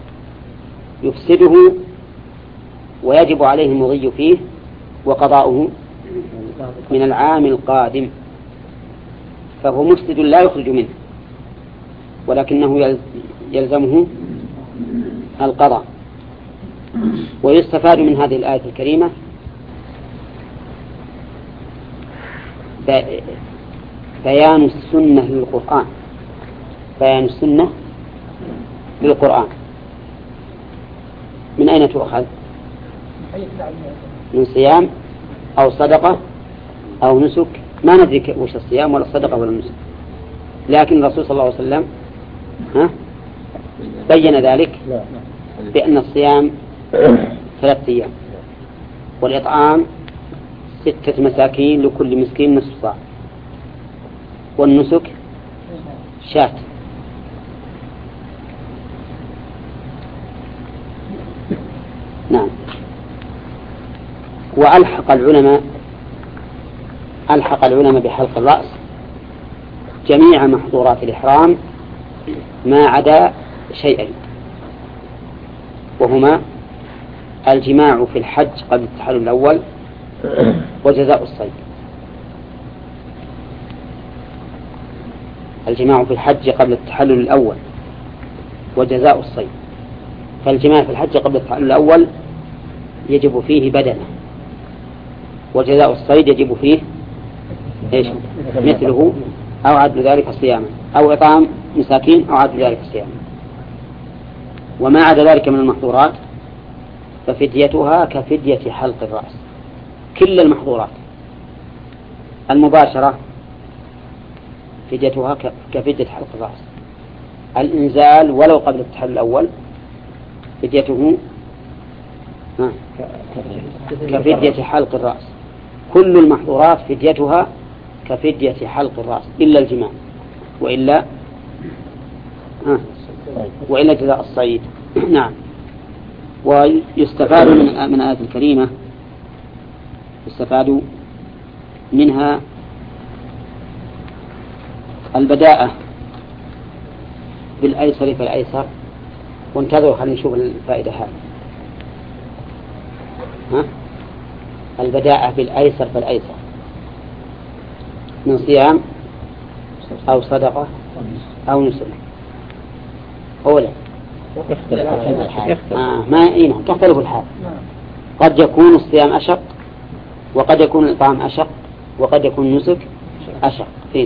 يفسده ويجب عليه المضي فيه وقضاؤه من العام القادم، فهو مفسد لا يخرج منه، ولكنه يلزمه القضاء. ويستفاد من هذه الآية الكريمة بيان السنة للقرآن، بيان السنة للقرآن. من أين تؤخذ؟ من صيام أو صدقة أو نسك، ما ندري وش الصيام ولا الصدقة ولا النسك، لكن الرسول صلى الله عليه وسلم ها بين ذلك بأن الصيام ثلاثة أيام، والإطعام ستة مساكين لكل مسكين نصف صاع، والنسك شاة. نعم. وألحق العلماء ألحق العلماء بحلق الرأس جميع محظورات الإحرام ما عدا شيئين، وهما الجماع في الحج قبل التحلل الأول وجزاء الصيد. الجماع في الحج قبل التحلل الأول وجزاء الصيد. فالجماع في الحج قبل التحلل الأول يجب فيه بدنه، وجزاء الصيد يجب فيه إيش؟ مثله أو عدل ذلك صياما، أو إطعام مساكين، أو عدل ذلك صياما. وما عدا ذلك من المحظورات ففديتها كفدية حلق الرأس. كل المحظورات المباشرة فديتها كفدية حلق الرأس. الإنزال ولو قبل التحلل الأول فديته كفدية حلق الرأس. كل المحظورات فديتها كفدية حلق الرأس إلا الجماع، وإلا آه وإلا جزاء الصيد. نعم. ويستفاد من من الآية الكريمة يستفاد منها البداءة بالأيسر فالأيسر. وانتظروا خلينا نشوف الفائدة هذه. ها؟ البداءة بالأيسر فالأيسر من صيام أو صدقة أو نسك. أولا آه ما إيه تختلف الحال. قد يكون الصيام أشق، وقد يكون الإطعام أشق، وقد يكون النسك أشق فينا.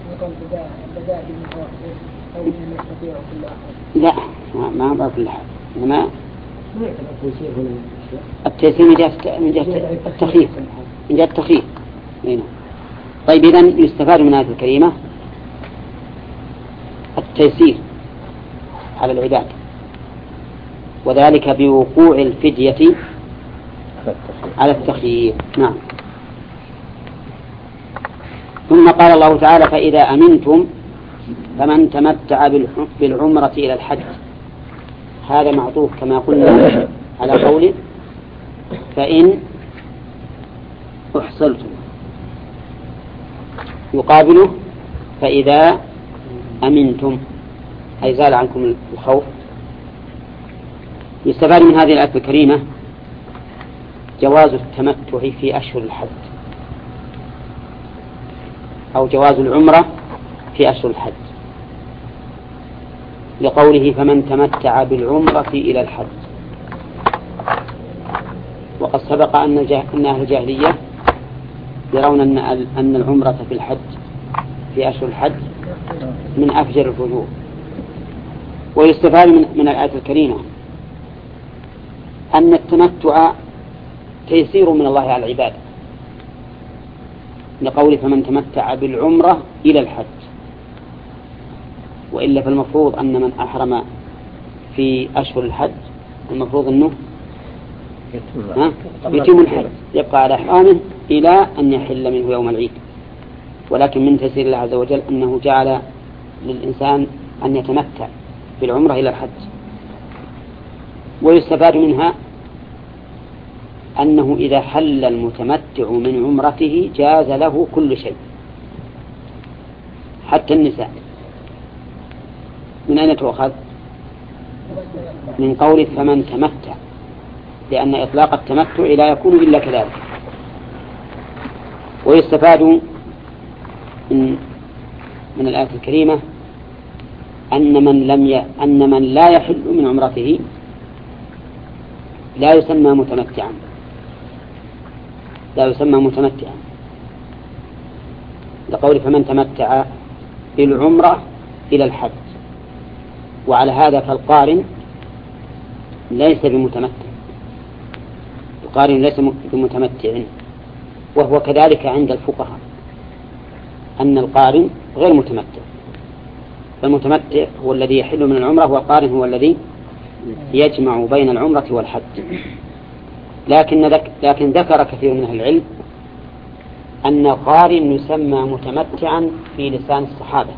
لا ما ما كل حال، إنما التيسير من جهة من جهة التخفيف من جهة التخفيف. هنا طيب إذن يستفاد من هذه الكريمة التيسير على العباد، وذلك بوقوع الفدية على التخيير. نعم. ثم قال الله تعالى فإذا أمنتم فمن تمتع بالعمرة إلى الحج. هذا معطوف كما قلنا على قوله فإن أحصلتم، يقابله فإذا أمنتم أي زال عنكم الخوف. يستفاد من هذه الآية الكريمة جواز التمتع في أشهر الحج، أو جواز العمرة في أشهر الحج، لقوله فمن تمتع بالعمرة إلى الحج. وقد سبق أن أهل الجاهلية يرون أن أن العمرة في الحج في أشهر الحج من أفجر الفجور. ويستفاد من, من الآية الكريمة أن التمتع تيسير من الله على العباد، لقول فمن تمتع بالعمرة إلى الحج. وإلا فالمفروض أن من أحرم في أشهر الحج المفروض أنه يتم الحج، يبقى على إحرامه إلى أن يحل منه يوم العيد. ولكن من تيسير الله عز وجل أنه جعل للإنسان أن يتمتع بالعمرة إلى الحج. ويستفاد منها أنه إذا حل المتمتع من عمرته جاز له كل شيء حتى النساء. من أين تؤخذ؟ من قول فمن تمتع، لأن إطلاق التمتع لا يكون إلا كذلك. ويستفاد من, من الآية الكريمة أن من لم ي... أن من لا يحل من عمرته لا يسمى متمتعا، لا يسمى متمتعا، لقول فمن تمتع بالعمرة إلى الحج. وعلى هذا فالقارن ليس بمتمتع، القارن ليس بمتمتع، وهو كذلك عند الفقهاء أن القارن غير متمتع. فالمتمتع هو الذي يحل من العمرة، والقارن هو الذي يجمع بين العمرة والحج. لكن ذك لكن ذكر كثير من أهل العلم أن القارن يسمى متمتعا في لسان الصحابة،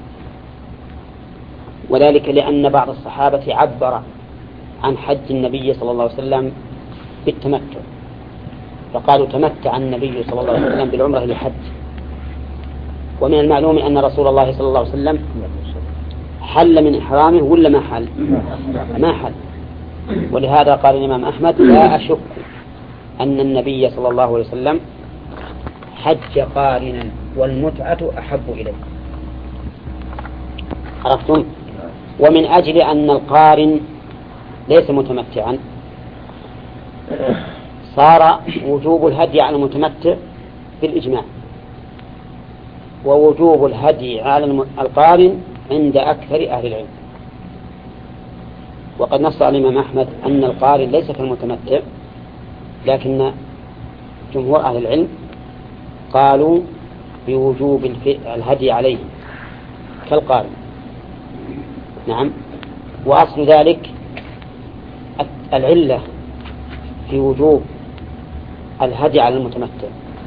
وذلك لأن بعض الصحابة عبر عن حج النبي صلى الله عليه وسلم بالتمتع، فقالوا تمتع النبي صلى الله عليه وسلم بالعمرة للحج. ومن المعلوم أن رسول الله صلى الله عليه وسلم حل من إحرامه ولا ما حل؟ ما حل. ولهذا قال الإمام أحمد لا أشك أن النبي صلى الله عليه وسلم حج قارنا والمتعة أحب إليه. عرفتم؟ ومن أجل أن القارن ليس متمتعا صار وجوب الهدي على المتمتع بالإجماع، ووجوب الهدي على القارن عند أكثر أهل العلم. وقد نص الإمام أحمد أن القارن ليس كالمتمتع، لكن جمهور أهل العلم قالوا بوجوب الهدي عليه كالقارن. نعم. وأصل ذلك العلة في وجوب الهدي على المتمتع.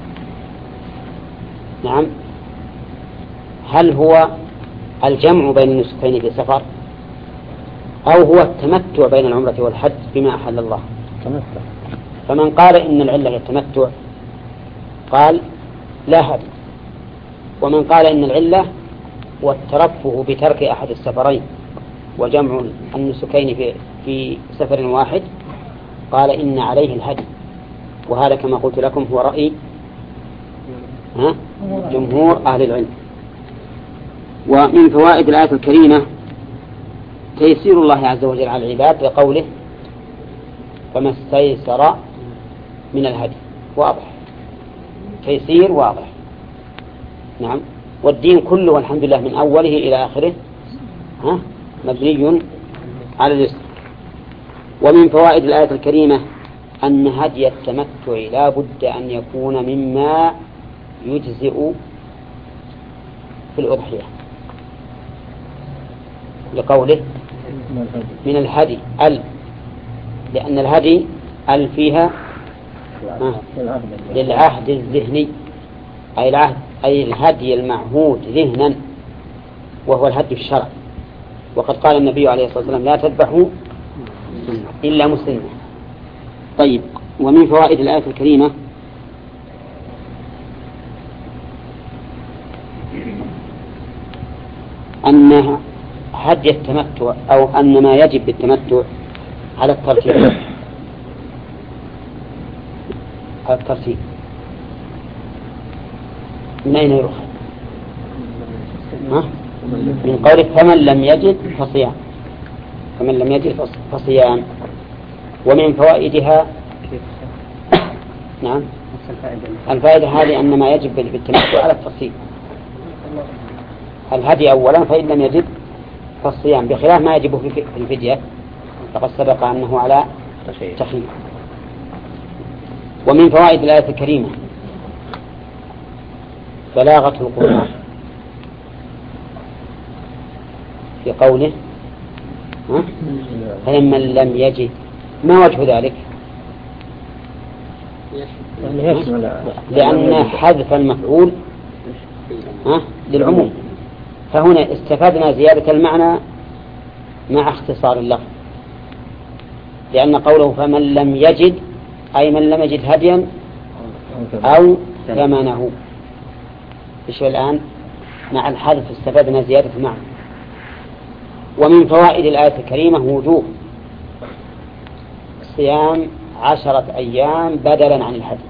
نعم. هل هو الجمع بين النسكين في سفر، أو هو التمتع بين العمرة والحج بما أحل الله؟ تمتع. فمن قال إن العلة هي التمتع قال لا هدي، ومن قال إن العلة والترفه بترك أحد السفرين وجمع النسكين في في سفر واحد قال إن عليه الهدي. وهذا كما قلت لكم هو رأي ها جمهور أهل العلم. ومن فوائد الآية الكريمة تيسير الله عز وجل على العباد بقوله فما استيسر من الهدي. واضح، تيسير واضح. نعم. والدين كله والحمد لله من أوله إلى آخره ها مبني على اليسر. ومن فوائد الآية الكريمة أن هدي التمتع لا بد أن يكون مما يجزئ في الأضحية، لقوله من الهدي ال، لأن الهدي ال فيها للعهد الذهني، أي العهد أي الهدي المعهود ذهنا، وهو الهدي الشرعي. وقد قال النبي عليه الصلاة والسلام لا تذبحوا إلا مسلما. طيب. ومن فوائد الآية الكريمة أن هدي التمتع أو أن ما يجب بالتمتع على الترتيب على الترتيب من أين يؤخذ؟ من قوله فمن لم يجد فصيام، فمن لم يجد فصيام. ومن فوائدها نعم الفائدة هذه أن ما يجب بالتمتع على الترتيب الهدي أولا، فإن لم يجد فالصيام، بخلاف ما يجب في الفدية فقد سبق أنه على تخيير. ومن فوائد الآية الكريمة بلاغة القرآن في قوله فمن لم يجد. ما وجه ذلك؟ لأن حذف المفعول للعموم، فهنا استفدنا زيادة المعنى مع اختصار اللفظ، لأن قوله فمن لم يجد أي من لم يجد هديا أو ثمنه. إيش الآن مع الحذف استفدنا زيادة المعنى. ومن فوائد الآية الكريمة وجوب صيام عشرة أيام بدلا عن الهدي،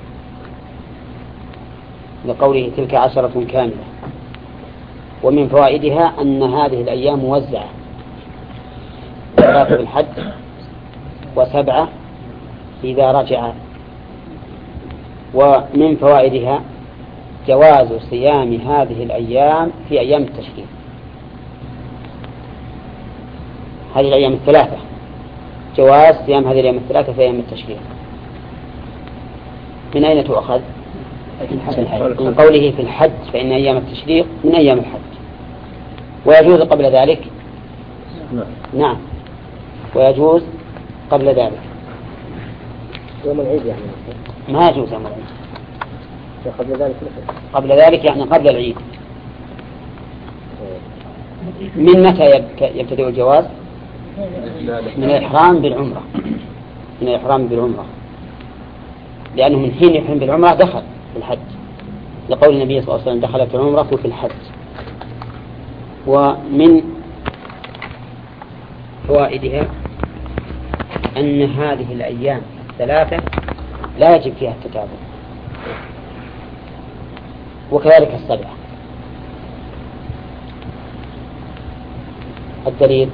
لقوله تلك عشرة كاملة. ومن فوائدها أن هذه الأيام موزعة، ثلاثة بالحج وسبعة إذا رجع. ومن فوائدها جواز صيام هذه الأيام في أيام التشريق، هذه الأيام الثلاثة جواز صيام هذه الأيام الثلاثة في أيام التشريق. من أين تؤخذ؟ من قوله في الحج فإن أيام التشريق من أيام الحج. ويجوز قبل ذلك؟ نعم ويجوز قبل ذلك. يوم العيد يعني ما يجوز يوم العيد. قبل ذلك قبل ذلك يعني قبل العيد. من متى يبتدئ الجواز؟ من الإحرام بالعمرة، من الإحرام بالعمرة، لأنه من حين يحرم بالعمرة دخل في الحج، لقول النبي صلى الله عليه وسلم دخلت العمرة في الحج. ومن فوائدها أن هذه الأيام الثلاثة لا يجب فيها التتابع، وكذلك السبعة. الدليل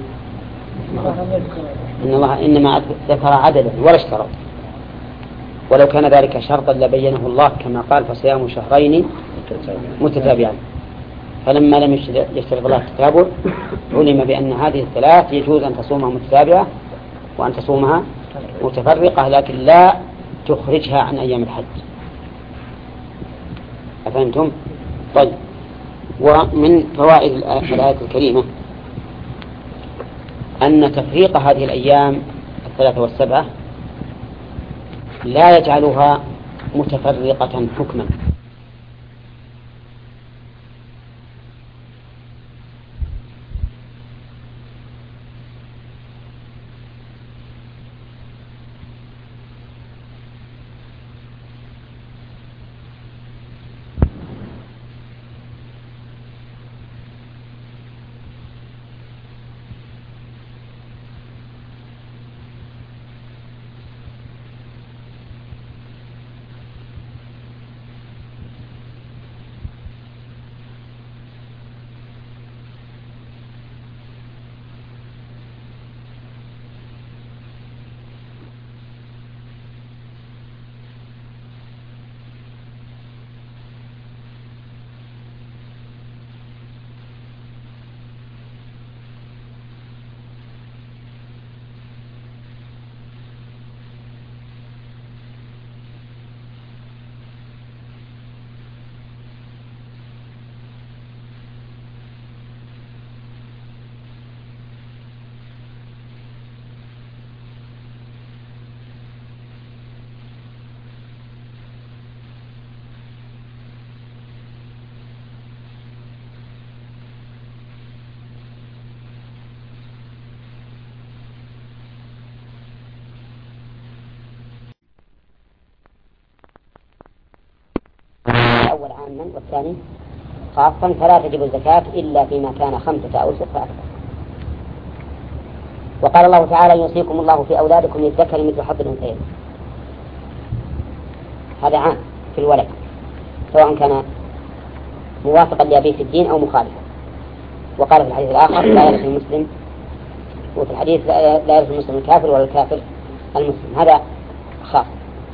إن الله إنما ذكر عددا ولا اشترط، ولو كان ذلك شرطا لبينه الله كما قال فصيام شهرين متتابعين، فلما لم يشترط الله التتابع علم بأن هذه الثلاث يجوز أن تصومها متتابعة وأن تصومها متفرقة، لكن لا تخرجها عن أيام الحج. أفهمتم؟ طيب. ومن فوائد الآية الكريمة أن تفريق هذه الأيام الثلاثة والسبعة لا يجعلها متفرقة حكما، الأول عاما والثاني خاصا، فلا تجب الزكاة إلا فيما كان خمسة أوسق فأكثر. وقال الله تعالى يوصيكم الله في أولادكم للذكر مثل حظ الأنثيين، هذا عام في الولد سواء كان موافقا لأبيه في الدين أو مخالفا. وقال في الحديث الآخر لا يرث المسلم، وفي الحديث لا يرث المسلم الكافر ولا الكافر المسلم، هذا خاص.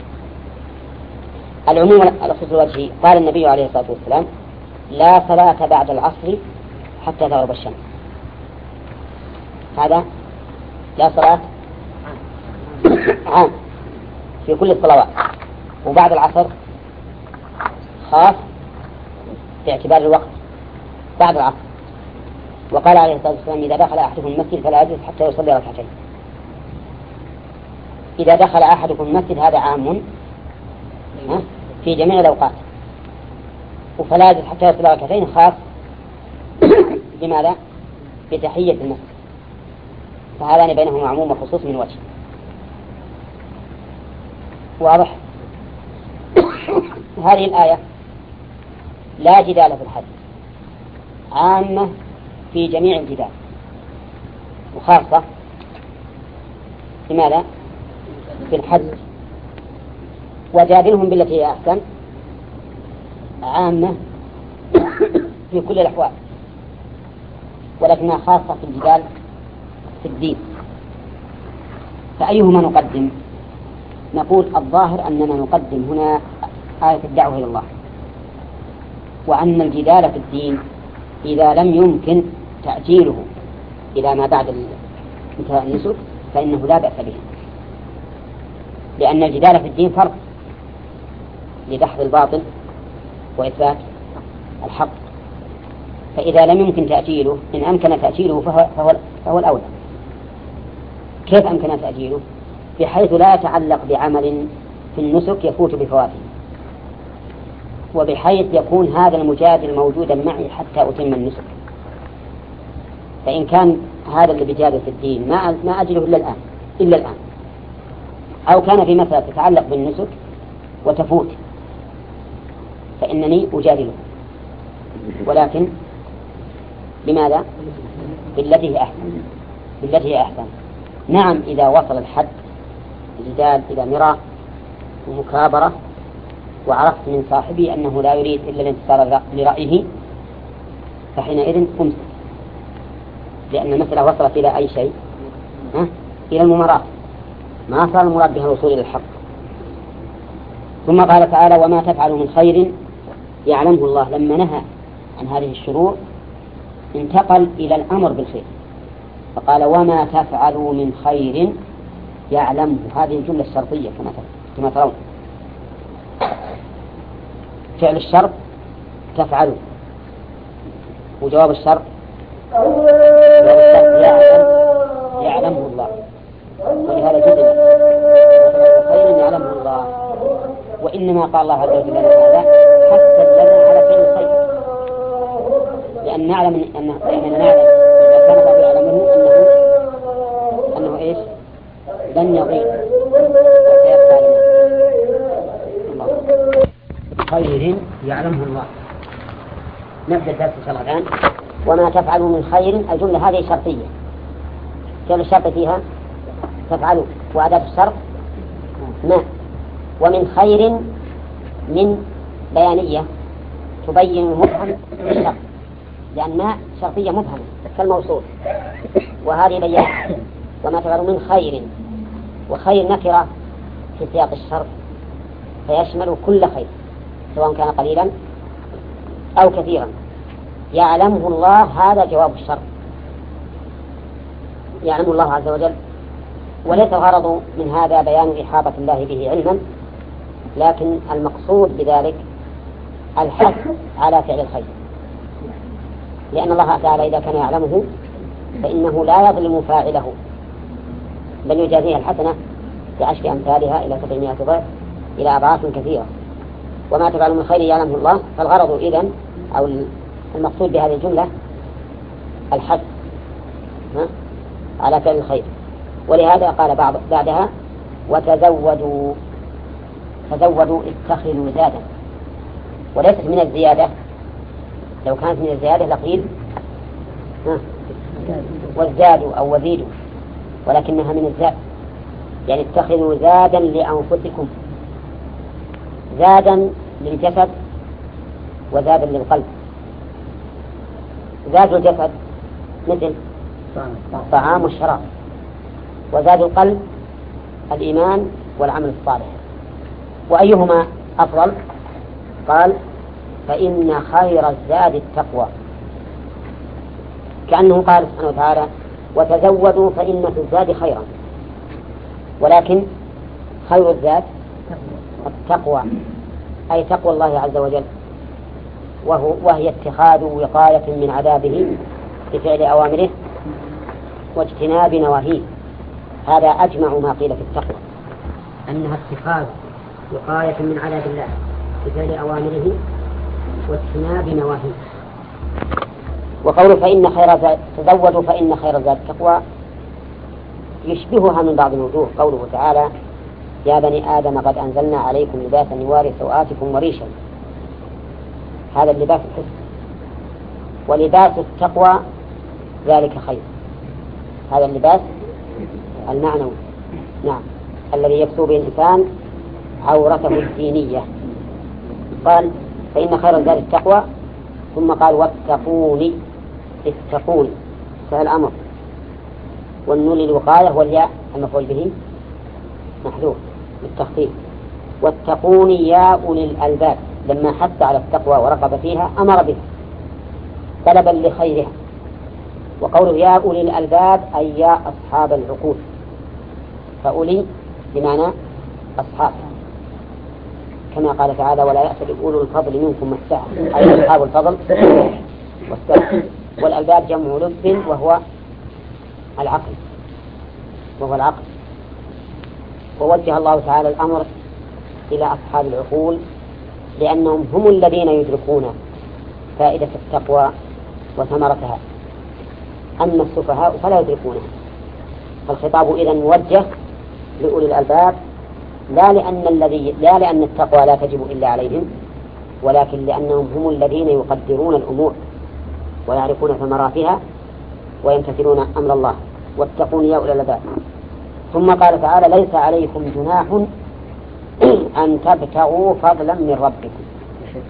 العموم الخصوص الوجهي، قال النبي عليه الصلاة والسلام لا صلاة بعد العصر حتى تغرب الشمس، هذا لا صلاة عام في كل الصلوات، وبعد العصر خاص باعتبار الوقت بعد العصر. وقال عليه الصلاة والسلام إذا دخل أحدكم المسجد فلا يجلس حتى يصلي ركعتين. إذا دخل أحدكم المسجد هذا عام في جميع الأوقات، وفلا يجلس حتى يصلي ركعتين خاص بماذا؟ بتحية المسجد. فهذان بينهما عموم وخصوص من وجه واضح. هذه الآية لا جدال في الحج، عامة في جميع الجدال، وخاصة لماذا؟ في الحج. وجادلهم بالتي هي أحسن عامة في كل الأحوال، ولكنها خاصة في الجدال في الدين. فأيهما نقدم؟ نقول الظاهر أننا نقدم هنا آية الدعوة إلى الله، وأن الجدال في الدين إذا لم يمكن تأجيله إلى ما بعد انتهاء النسك فإنه لا بأس به، لأن الجدال في الدين فرق لدحض الباطل وإثبات الحق. فإذا لم يمكن تأجيله، إن أمكن تأجيله فهو, فهو, فهو الأولى. كيف أمكن تأجيله؟ بحيث لا يتعلق بعمل في النسك يفوت بفواته، وبحيث يكون هذا المجادل موجودا معي حتى أتم النسك. فإن كان هذا اللي بيجادل في الدين ما ما أجله إلا الآن إلا الآن أو كان في مسألة تتعلق بالنسك وتفوت فإنني أجادله، ولكن بماذا؟ بالتي هي أحسن بالتي هي أحسن. نعم إذا وصل الحد جدال إلى مراء ومكابرة وعرفت من صاحبي أنه لا يريد إلا الانتصار لرأيه فحينئذ أمسك، لأن المسألة وصلت إلى أي شيء؟ ها؟ إلى المماراة، ما صار المراد بها الوصول إلى الحق. ثم قال تعالى وما تفعلوا من خير يعلمه الله. لما نهى عن هذه الشرور انتقل إلى الأمر بالخير فقال وما تفعلوا من خير يعلمه. هذه الجملة الشرطية كما كما ترون، فعل الشرط تفعلوا، وجواب الشرط يعلم يعلمه الله. ولهذا جزم خير يعلمه الله. وإنما قال الله عز وجل هذا حتى لنا على فعل الخير، لأن نعلم أنه لأننا نعلم إذا كان الله يعلمه أنه أنه إيش لن يضيع خير يعلمه الله. نبدأ الدرس إن شاء الله الآن. وما تفعلوا من خير، الجملة هذه شرطية، فعل الشرط فيها تفعلوا، وأداة الشرط ما، ومن خير من بيانية تبين المبهم الشرط، لأن ما شرطية مبهمة كالموصول، وهذه بيان. وما تفعلوا من خير، وخير نكرة في سياق الشرط فيشمل كل خير سواء كان قليلا أو كثيرا. يعلمه الله هذا جواب الشرط، يعلم الله عز وجل. وليس الغرض من هذا بيان إحاطة الله به علما، لكن المقصود بذلك الحث على فعل الخير، لأن الله تعالى إذا كان يعلمه فإنه لا يظلم فاعله بل يجازيها الحسنة بعشر أمثالها إلى سبعمائة ضعف إلى أضعاف كثيرة. وما تفعل من خير يعلمه الله، فالغرض إذن أو المقصود بهذه الجملة الحث على فعل الخير. ولهذا قال بعض بعدها وتزودوا، تزودوا اتخذوا زادا، وليست من الزيادة. لو كانت من الزيادة لقيل وازدادوا أو وزيدوا، ولكنها من الزاد، يعني اتخذوا زادا لأنفسكم، زادا للجسد وزادا للقلب. زاد الجسد مثل طعام والشراب، وزاد القلب الإيمان والعمل الصالح. وأيهما أفضل؟ قال فإن خير الزاد التقوى، كأنه قال سبحانه وتعالى وتزودوا فإن في الزاد خيرا، ولكن خير الزاد التقوى، أي تقوى الله عز وجل، وهو وهي اتخاذ وقاية من عذابه بفعل أوامره واجتناب نواهيه. هذا أجمع ما قيل في التقوى، أنها اتخاذ وقاية من عذاب الله بفعل أوامره واجتناب نواهيه. وقوله فإن خير زاد، تزودوا فإن خير زاد التقوى، يشبهها من بعض الوجوه قوله تعالى يا بني آدم قد أنزلنا عليكم لباسا يواري سوآتكم وريشا. هذا اللباس الحسن، ولباس التقوى ذلك خير، هذا اللباس المعنوي، نعم، الذي يكسو به الإنسان عورته الدينية. قال فإن خير الزاد التقوى، ثم قال واتقوني، اتقوني فعل أمر، والنون للوقاية والياء المفعول به محذوف بالتخفيف. واتقوني يا أولي الألباب، لما حث على التقوى ورغب فيها أمر بها طلبا لخيرها. وقوله يا أولي الألباب أي يا أصحاب العقول، فأولي بمعنى أصحاب، كما قال تعالى ولا يأتل أولو الفضل منكم والسعة، أي أصحاب الفضل والسعة. والألباب جمع لب وهو العقل، وهو العقل. ووجه الله تعالى الأمر إلى أصحاب العقول لأنهم هم الذين يدركون فائدة التقوى وثمرتها، أما السفهاء فلا يدركونها. فالخطاب إذن موجه لأولي الألباب، لا لأن الذي لا لأن التقوى لا تجب إلا عليهم، ولكن لأنهم هم الذين يقدرون الأمور ويعرفون ثمراتها ويمتثلون أمر الله. واتقون يا أولي الألباب. ثم قال تعالى ليس عليكم جناح أن تبتغوا فضلا من ربكم.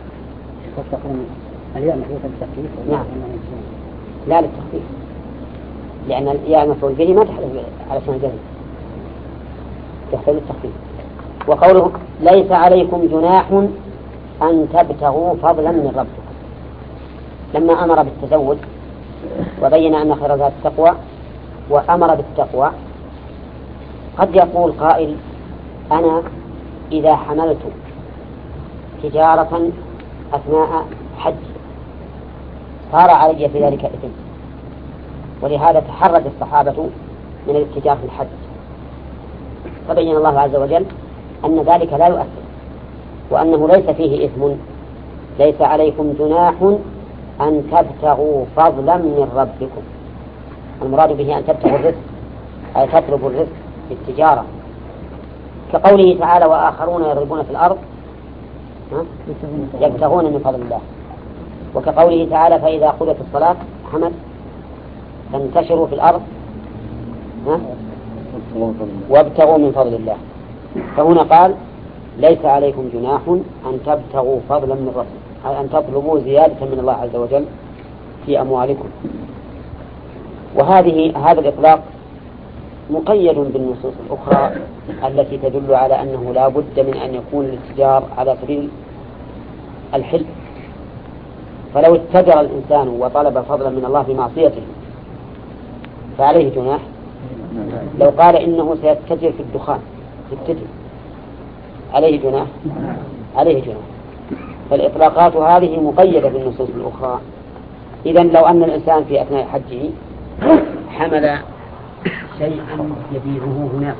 تتقون اليوم محذوفة بالتخفيف؟ نعم، لا للتخفيف، لأن يا المفعول به ما تحتاج على اسم الجزم، تحتاج التخفيف. وقوله ليس عليكم جناح أن تبتغوا فضلا من ربكم، لما أمر بالتزود وبين أن خير ذات التقوى وأمر بالتقوى، قد يقول قائل أنا إذا حملت تجارة أثناء حج صار علي في ذلك إثم، ولهذا تحرج الصحابة من الاتجار في الحج، فبين الله عز وجل أن ذلك لا يؤثر وأنه ليس فيه إثم. ليس عليكم جناح أن تبتغوا فضلا من ربكم، المراد به أن تبتغوا الرزق أي تطلبوا الرزق في التجارة، كقوله تعالى وآخرون يضربون في الأرض يبتغون من فضل الله، وكقوله تعالى فإذا قضيت الصلاة حمد فانتشروا في الأرض وابتغوا من فضل الله. فهنا قال ليس عليكم جناح أن تبتغوا فضلا من ربكم، أي أن تطلبوا زيادة من الله عز وجل في أموالكم. وهذه هذا الإطلاق مقيد بالنصوص الأخرى التي تدل على أنه لا بد من أن يكون الاتجار على سبيل الحل. فلو اتجر الإنسان وطلب فضلا من الله بمعصيته فعليه جناح. لو قال إنه سيتجر في الدخان في التجر عليه جناح، عليه جناح. فالإطلاقات هذه مقيدة بالنصوص الأخرى. إذن لو أن الإنسان في أثناء حجه حمل شيئا يبيعه هناك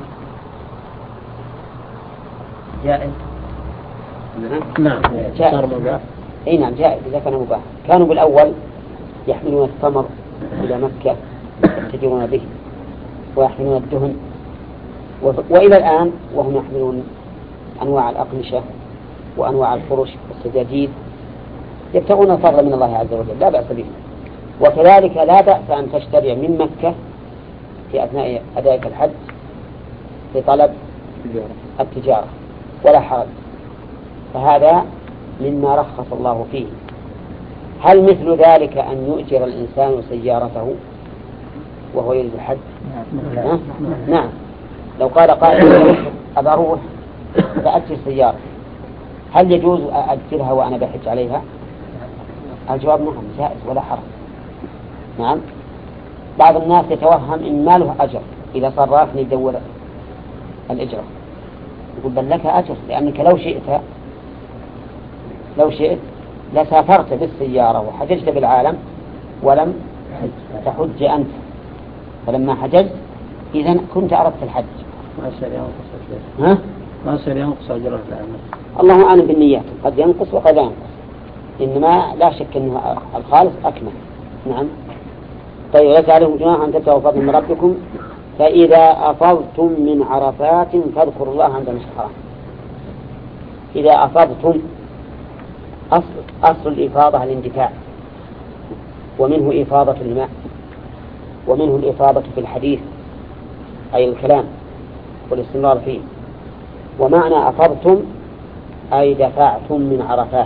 جائز؟ نعم جائز. أي نعم جائز إذا كان مباح. كانوا بالأول يحملون التمر إلى مكة يتجرون به ويحملون الدهن، وإلى الآن وهم يحملون أنواع الأقمشة وأنواع الفرش والسجاجيد يبتغون الفضل من الله عز وجل، لا بأس به. وكذلك لا بأس أن تشتري من مكة في أثناء أدائك الحج في طلب التجارة ولا حرج، فهذا مما رخص الله فيه. هل مثل ذلك أن يؤجر الإنسان سيارته وهو يريد الحج؟ نعم. نعم. لو قال قائل أبى أروح فأجر سيارة، هل يجوز أجرها وأنا بحج عليها؟ الجواب نعم جائز ولا حرج. نعم. بعض الناس يتوهم إن ما له أجر إذا صار رافني يدور الإجرة، يقول بل لك أجر، لأنك لو شئت لو شئت لسافرت بالسيارة وحججت بالعالم ولم تحج أنت، فلما حججت إذن كنت أردت الحج. ما يصير ينقص ها؟ ما يصير ينقص أجره العمل. الله أعلم بالنيات، قد ينقص وقد لا ينقص، إنما لا شك أنه الخالص أكمل. نعم. طيب ليس عليكم جناح أن تبتغوا فضلا من ربكم فإذا أفضتم من عرفات فاذكروا الله عند المشعر الحرام. إذا أفضتم أصل, أصل الإفاضة الاندفاع، ومنه إفاضة الماء، ومنه الإفاضة في الحديث أي الكلام والاستمرار فيه. ومعنى أفضتم أي دفعتم من عرفات.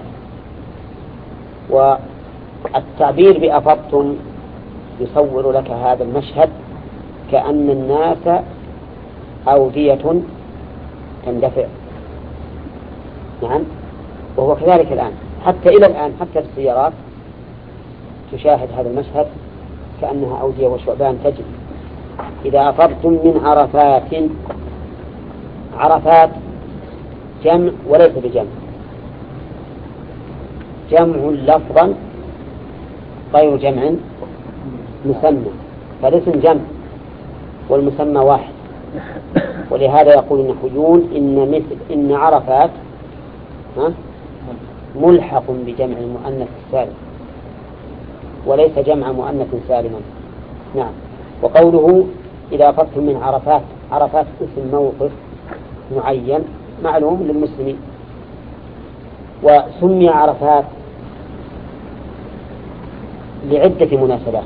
والتعبير بأفضتم يصور لك هذا المشهد كأن الناس أودية تندفع. نعم. وهو كذلك الآن، حتى إلى الآن حتى في السيارات تشاهد هذا المشهد كأنها أودية وشعبان تجري. إذا أفضتم من عرفات، عرفات جمع وليس بجمع، جمع لفظا غير جمع مسمى، فالاسم جمع والمسمى واحد. ولهذا يقول النحويون إن مثل إن عرفات ها ملحق بجمع المؤنث السالم وليس جمع مؤنث سالما. نعم. وقوله إذا أفضتم من عرفات، عرفات اسم موقف معين معلوم للمسلمين. وسمي عرفات لعدة مناسبات.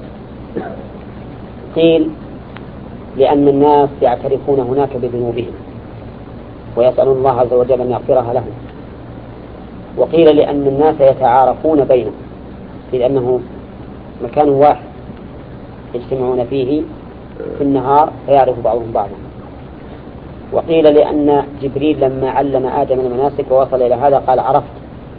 قيل لأن الناس يعترفون هناك بذنوبهم ويسألون الله عز وجل أن يغفرها لهم. وقيل لأن الناس يتعارفون بينهم لأنه مكان واحد يجتمعون فيه في النهار فيعرف بعضهم بعضا. وقيل لأن جبريل لما علم آدم المناسك ووصل إلى هذا قال عرفت،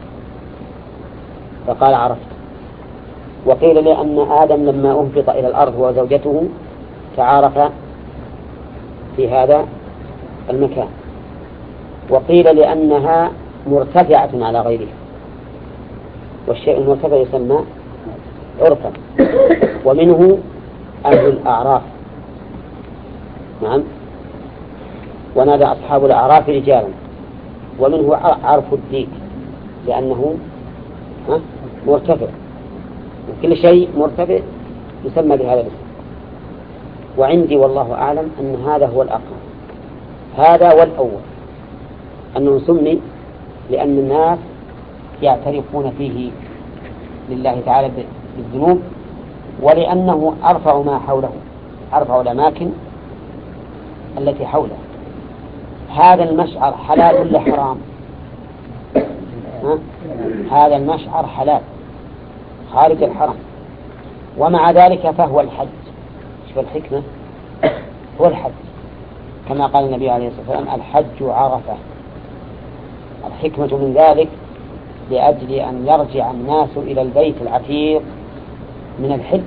فقال عرفت. وقيل لأن آدم لما أهبط إلى الأرض وزوجته تعارف في هذا المكان. وقيل لأنها مرتفعة على غيرها، والشيء المرتفع يسمى عرفا، ومنه أهل الأعراف. نعم. ونادى أصحاب الأعراف رجالا، ومنه عرف الديك لأنه مرتفع، وكل شيء مرتفع يسمى بهذا الاسم. وعندي والله أعلم أن هذا هو الأقرب، هذا والأول، أنه سمي لأن الناس يعترفون فيه لله تعالى بالذنوب، ولأنه أرفع ما حوله، أرفع الأماكن التي حوله. هذا المشعر حلال ولا حرام؟ ها؟ هذا المشعر حلال خارج الحرم، ومع ذلك فهو الحج. شوف الحكمة، هو الحج كما قال النبي عليه الصلاة والسلام الحج عرفة. الحكمة من ذلك لأجل أن يرجع الناس إلى البيت العتيق من الحج،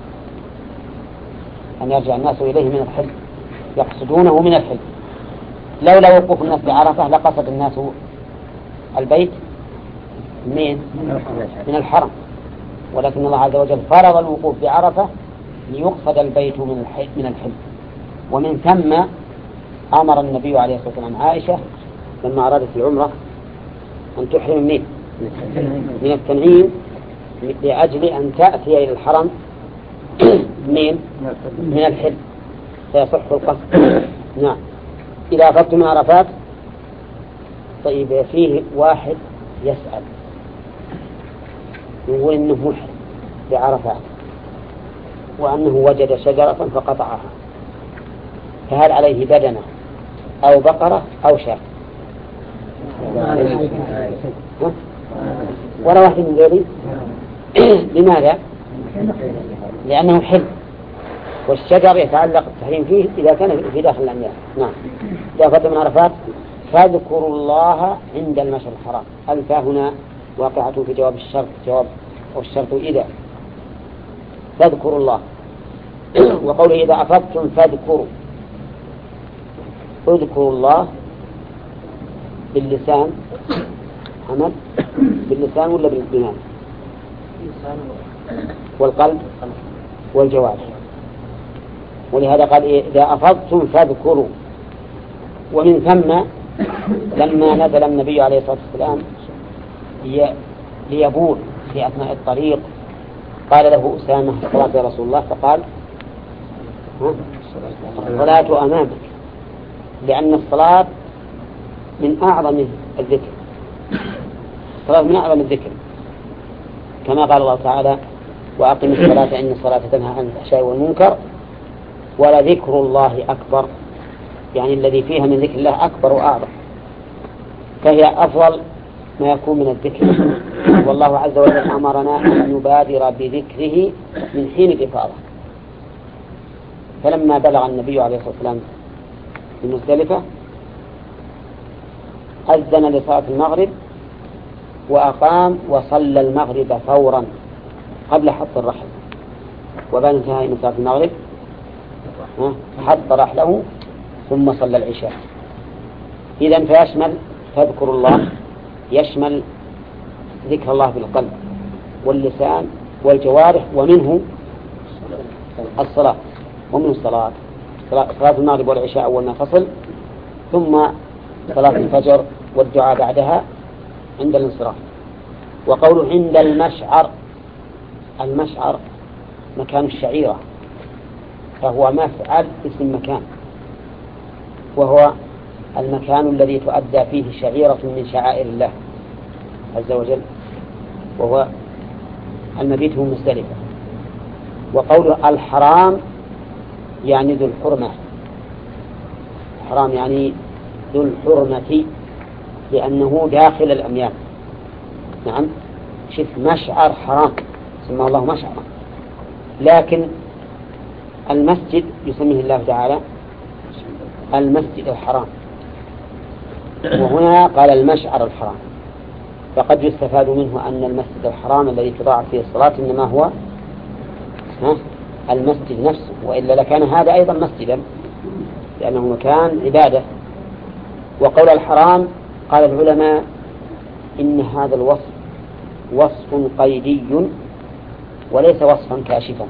أن يرجع الناس إليه من الحج، يقصدونه من الحج. لولا وقوف الناس بعرفة لقصد الناس البيت من من الحرم، ولكن الله عز وجل فرض الوقوف بعرفة ليقصد البيت من الحج من الحج. ومن ثم أمر النبي عليه الصلاة والسلام عائشة لما أرادت العمرة أن تحرم منه من التنعيم لأجل أن تأتي إلى الحرم من من الحج فيصح القصد. نعم. إذا أفضت من عرفات، طيب فيه واحد يسأل يقول إنه محرم بعرفات وأنه وجد شجرة فقطعها، فهل عليه بدنة أو بقرة أو شاة؟ ولا واحد من ذلك. لماذا؟ لأنه حل، والشجر يتعلق التحريم فيه إذا كان في داخل الأميال. نعم. إذا أفضت من عرفات فاذكروا الله عند المشعر الحرام. الفاء هنا واقعة في جواب الشرط، جواب والشرط إذا فاذكروا الله. وقوله إذا أفضتم فاذكروا، اذكروا الله باللسان، حمد باللسان ولا بالبنان؟ والقلب والجوارح. ولهذا قال إذا أفضتم فاذكروا. ومن ثم لما نزل النبي عليه الصلاة والسلام ليبول في أثناء الطريق قال له أسامة الصلاة يا رسول الله، فقال الصلاة أمامك، لأن الصلاة من أعظم الذكر، الصلاة من أعظم الذكر، كما قال الله تعالى وأقم الصلاة إن الصلاة تنهى عن الفحشاء والمنكر ولذكر الله أكبر، يعني الذي فيها من ذكر الله أكبر وأعظم، فهي أفضل ما يكون من الذكر. والله عز وجل أمرنا أن نبادر بذكره من حين الإفاضة. فلما بلغ النبي عليه الصلاة والسلام في مزدلفة أذن لصلاة المغرب وأقام وصلى المغرب فورا قبل حط الرحل، وبعد انتهاء من صلاة المغرب حط رحله ثم صلى العشاء. إذن فيشمل فاذكروا الله، يشمل ذكر الله بالقلب واللسان والجوارح، ومنه الصلاة ومنه الصلاة صلاة المغرب والعشاء أول ما فصل، ثم صلاة الفجر والدعاء بعدها عند الانصراف. وقوله عند المشعر، المشعر مكان الشعيرة، فهو مفعل اسم مكان، وهو المكان الذي تؤدى فيه شعيرة من شعائر الله عز وجل، وهو المبيت من مزدلفة. وقوله الحرام يعني ذو الحرمة، الحرام يعني ذو الحرمة لأنه داخل الأميال. نعم. شف مشعر حرام سمى الله مشعر، لكن المسجد يسميه الله تعالى المسجد الحرام، وهنا قال المشعر الحرام، فقد يستفاد منه أن المسجد الحرام الذي تضاعف فيه الصلاة إنما هو المسجد نفسه، وإلا لكان هذا أيضا مسجدا لأنه مكان عبادة. وقول الحرام قال العلماء إن هذا الوصف وصف قيدي وليس وصفا كاشفا،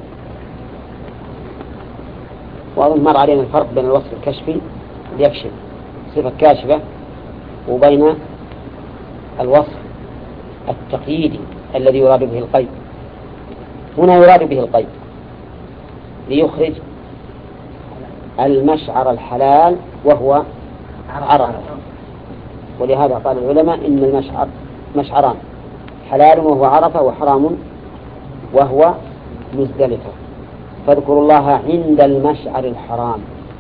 وأظن مر علينا الفرق بين الوصف الكشفي يكشف صفة كاشفة وبين الوصف التقييدي الذي يراد به القيد. هنا يراد به القيد ليخرج المشعر الحلال وهو عرفة، ولهذا قال العلماء إن المشعر مشعران، حلال وهو عرفة، وحرام وهو مزدلفة. فاذكروا الله عند المشعر الحرام.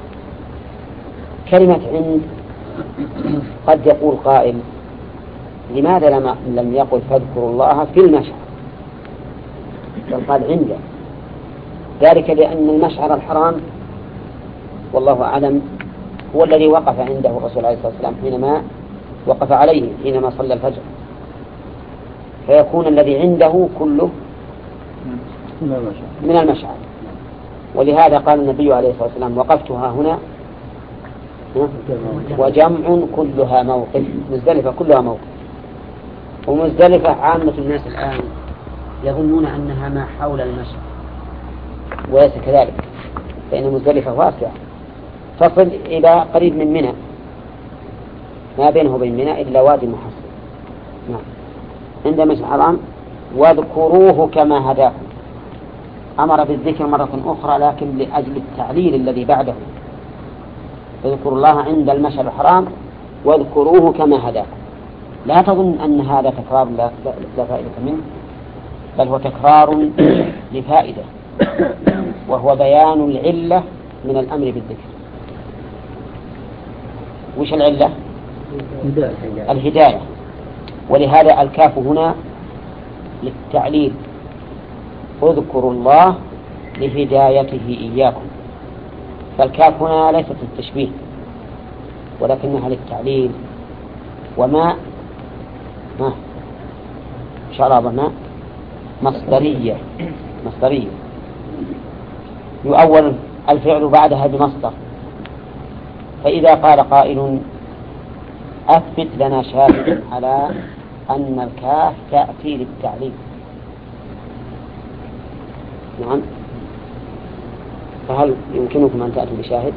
كلمة عند قد يقول قائل لماذا لم لم يقل فاذكروا الله في المشعر، بل قال عنده؟ ذلك لأن المشعر الحرام والله أعلم هو الذي وقف عنده الرسول عليه الصلاة والسلام حينما وقف عليه حينما صلى الفجر، فيكون الذي عنده كله من المشعر. ولهذا قال النبي عليه الصلاة والسلام وقفتها هنا وجمع كلها موقف، مزدلفة كلها موقف. ومزدلفة عامة الناس الآن يظنون أنها ما حول المشعر، وليس كذلك، فإن مزدلفة واسعة تصل إلى قريب من منى، ما بينه وبين منى إلا وادي محصن. نعم. عند مشعر الحرام واذكروه كما هداكم، أمر بالذكر مرة أخرى لكن لأجل التعليل الذي بعده. فاذكروا الله عند المشعر الحرام واذكروه كما هداكم. لا تظن أن هذا تكرار لا, لا فائدة منه، بل هو تكرار لفائدة، وهو بيان العلة من الأمر بالذكر. وش العلة؟ الهداية. ولهذا الكاف هنا للتعليل، اذكروا الله لهدايته إياكم. فالكاف هنا ليست للتشبيه ولكنها للتعليل. وما ما شرب ما مصدرية مصدرية يؤول الفعل بعدها بمصدر. فإذا قال قائل أثبت لنا شاهدا على أن الكاف تأتي للتعليل، نعم، فهل يمكنكم أن تأتوا بشاهد؟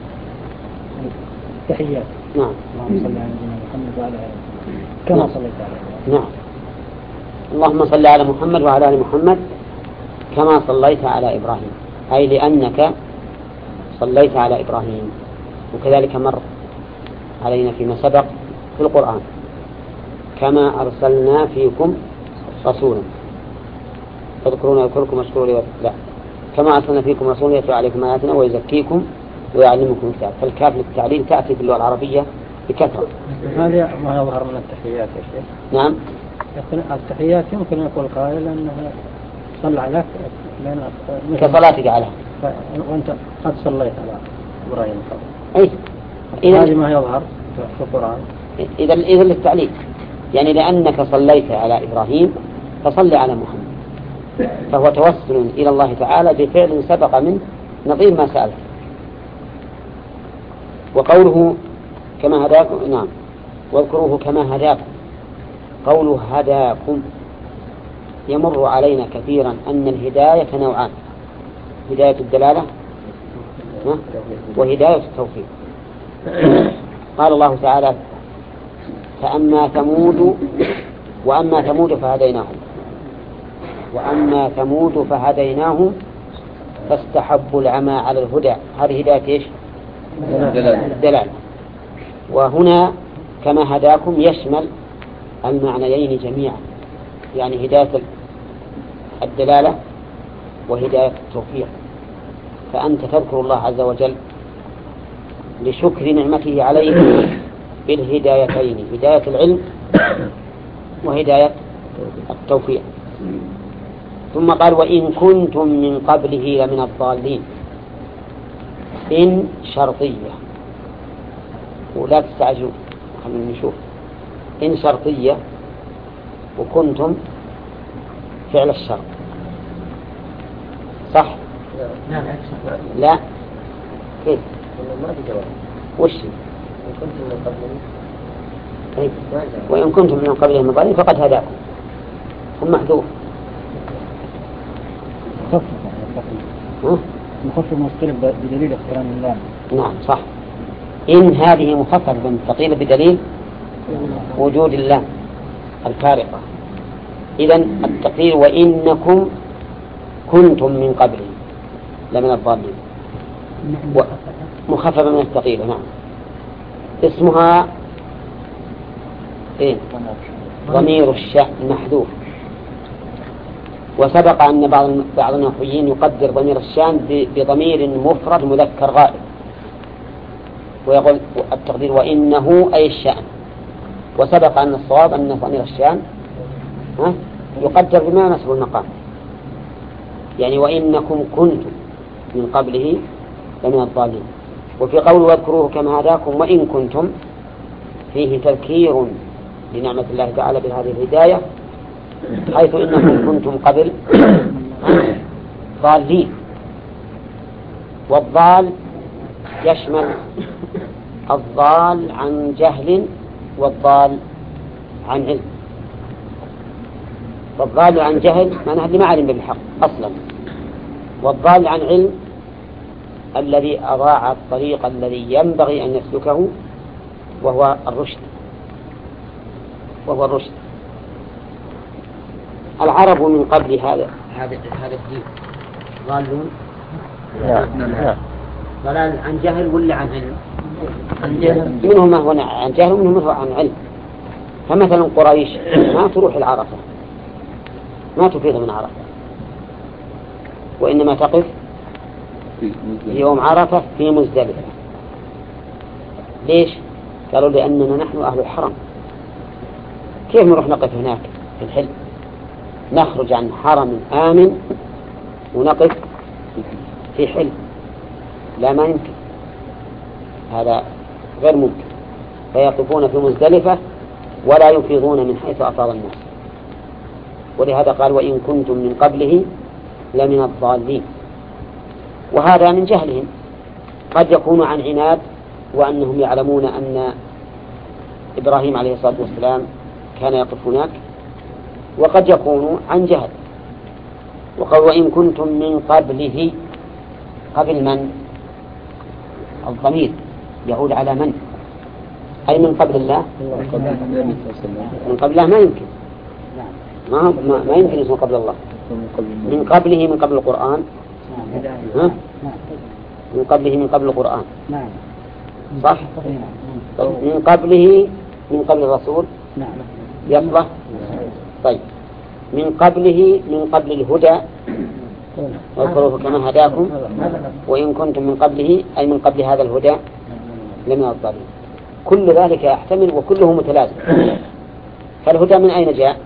تحيات. نعم. اللهم صل على محمد وعلى آله كما نعم. صليت على. نعم. اللهم صل على محمد وعلى آل محمد كما صليت على إبراهيم، أي لأنك صليت على إبراهيم. وكذلك مر علينا فيما سبق في القرآن كما أرسلنا فيكم رسولا تذكرون يذكركم واشكروا لي. لا، كما أرسلنا فيكم رسولا يتلو عليكم آياتنا ويزكيكم ويعلمكم الكتاب. فالكاف للتعليل تأتي باللغة العربية بكثرة. هذا ما يظهر من التحيات يا شيخ. نعم. التحيات يمكن أن يقول قائل أنها صلى عليك كصلاتك عليها وأنت قد صليت على إبراهيم. أي هذه ما يظهر في القرآن. إذا إذا للتعليل، يعني لأنك صليت على إبراهيم فصلي على محمد، فهو توسل إلى الله تعالى بفعل سبق منه نظير ما سألت. وقوله كما هداكم، نعم، واذكروه كما هداكم. قوله هداكم يمر علينا كثيرا أن الهداية نوعان، هداية الدلالة وهداية التوفيق. قال الله تعالى فأما ثمود وأما ثمود فهديناهم وأما ثمود فهديناهم فاستحبوا العمى على الهدى. هذه هداية إيش؟ الدلالة. وهنا كما هداكم يشمل المعنيين جميعا، يعني هداية الدلالة وهداية التوفيق. فأنت تذكر الله عز وجل لشكر نعمته عليك بالهدايتين، هداية العلم وهداية التوفيق. ثم قال وإن كنتم من قبله لمن الضالين. إن شرطية، ولا تستعجلوا خلينا نشوف. إن شرطية وكنتم فعل الشرط، صح؟ لا لا كيف؟ ما في جواب. وش؟ إن كنتم من قبله طيب. وإن كنتم من قبله مضلين فقد هداكم، ثم محذوف. مخفف مختلف بدليل اقتران اللام. نعم صح. إن هذه مخففة ثقيلة بدليل وجود اللام الفارقة. إذن التقدير وإنكم كنتم من قبله لمن الضالين، مخففة من الثقيلة. نعم. اسمها إيه؟ ضمير الشأن محذوف. وسبق أن بعض بعض النحويين يقدر ضمير الشأن بضمير مفرد مذكر غائب، ويقول التقدير وإنه أي الشأن. وسبق أن الصواب أن ضمير الشأن يقدر بما يناسب المقام، يعني وإنكم كنتم من قبله لمن الضالين. وفي قول واذكروه كما هداكم وإن كنتم فيه تذكير لنعمة الله تعالى بهذه الهداية، حيث إنكم كنتم قبل ضالين. والضال يشمل الضال عن جهل والضال عن علم. والضال عن جهل معناه اللي ما علم بالحق أصلا، والضال عن علم الذي أضاع الطريق الذي ينبغي أن يسلكه وهو الرشد وهو الرشد. العرب من قبل هذا هذا هذا الدين ضالون ضلال عن جهل ولا عن علم؟ عن جهل. منهم ما هو عن جهل ومنهم ما هو عن علم. فمثلا قريش ما تروح العرفة، ما تفيد من عرفة، وإنما تقف يوم عرفة في مزدلفة. ليش؟ قالوا لأننا نحن أهل الحرم، كيف نروح نقف هناك في الحل؟ نخرج عن حرم آمن ونقف في حل؟ لا، ما يمكن، هذا غير ممكن. فيقفون في مزدلفة ولا يفيضون من حيث أفاض الناس. ولهذا قال وإن كنتم من قبله لمن الضالين. وهذا من جهلهم، قد يكون عن عناد وأنهم يعلمون أن إبراهيم عليه الصلاة والسلام كان يقف هناك، وقد يكون عن جهل. وقال وإن كنتم من قبله، قبل من؟ الضمير يعود على من؟ أي من قبل الله. من قبل الله ما يمكن، ما, ما, ما يمكن اسمه قبل الله. من قبله من قبل القرآن، ها؟ من قبله من قبل القرآن، صح؟ من قبله من قبل الرسول يصلح. طيب من قبله من قبل الهدى واذكروه كما هداكم وإن كنتم من قبله أي من قبل هذا الهدى لمن الضالين. كل ذلك يحتمل وكله متلازم. فالهدى من أين جاء؟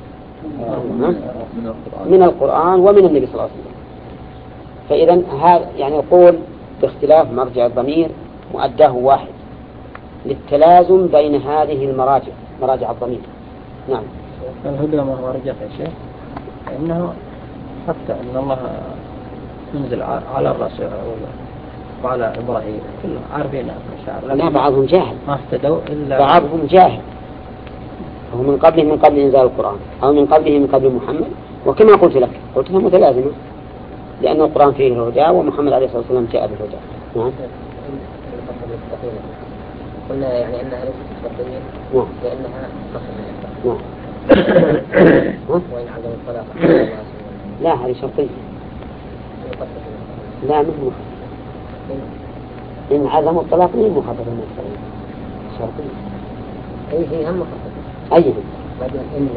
من القرآن ومن النبي صلى الله عليه وسلم. فإذا هذا يعني يقول باختلاف مرجع الضمير مؤداه واحد للتلازم بين هذه المراجع، مراجع الضمير. نعم. الهدى ما هو رجع يا شيخ، إنه حتى أن الله ينزل على الرسول وعلى إبراهيم كلهم عارفين الشعر. لا، بعضهم جاهل، ما اهتدوا إلا بعضهم جاهل. هو من قبله من قبل إنزال القرآن أو من قبله من قبل محمد. وكما قلت لك قلت لها متلازمة، لأن القرآن فيه الهدى ومحمد عليه الصلاة والسلام جاء بالهدى. نعم. قلنا يعني أنها ليست شرطية نعم. لأنها نعم. وإن عدم الطلاق لا، هذه شرطية. لا، مش مخفف. إن عدم الطلاق مين مخفف من الشرطية؟ شرطية. أي هي هم مخففة. أي بعدين إن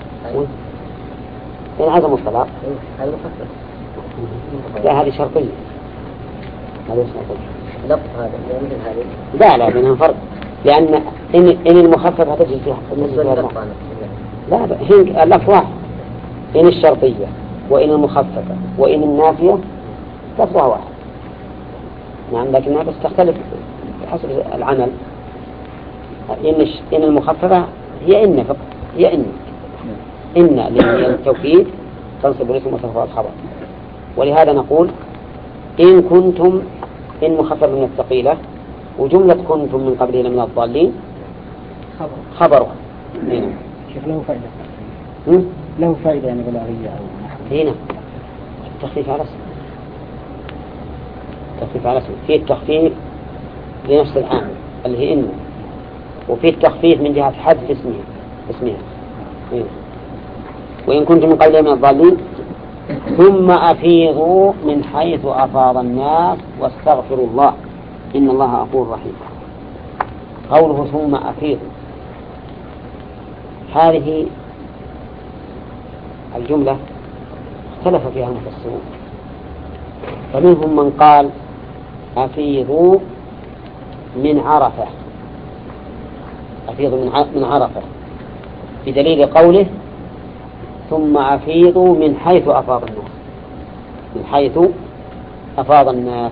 إن عدم الطلاق هذا مخفف. لا، هذه شرطية. هذه شرطية. لفظ هذا مثل هذه. لا لا، بينهم فرق، لأن إن إن المخففة تجد فيها بالنسبة للفظ. لا، هي اللفظ واحد. إن الشرطية وإن المخففة وإن النافية لفظها واحد. نعم لكنها بس تختلف حسب العمل. إن إن المخففة هي إن فقط، هي إن إن للتوكيد تنصب الاسم وترفع الخبر. ولهذا نقول إن كنتم، إن مخفف من الثقيلة، وجملة كنتم من قبله من الضالين خبرها. هنا شوف له فائدة م? له فائدة يعني بلاغية أو نحو. هنا التخفيف على اسم، التخفيف على اسم فيه التخفيف لنفس العامل اللي هي إنه، وفيه التخفيف من جهة حذف اسمها اسمها هنا. وإن كنتم من قبله من الضالين ثم أفيضوا من حيث أفاض الناس واستغفروا الله إن الله غفور رحيم. قوله ثم أفيضوا، هذه الجملة اختلف فيها المفسرون، فمنهم من قال أفيضوا من عرفة، أفيضوا من عرفة بدليل قوله ثم أفيضوا من حيث أفاض الناس، من حيث أفاض الناس،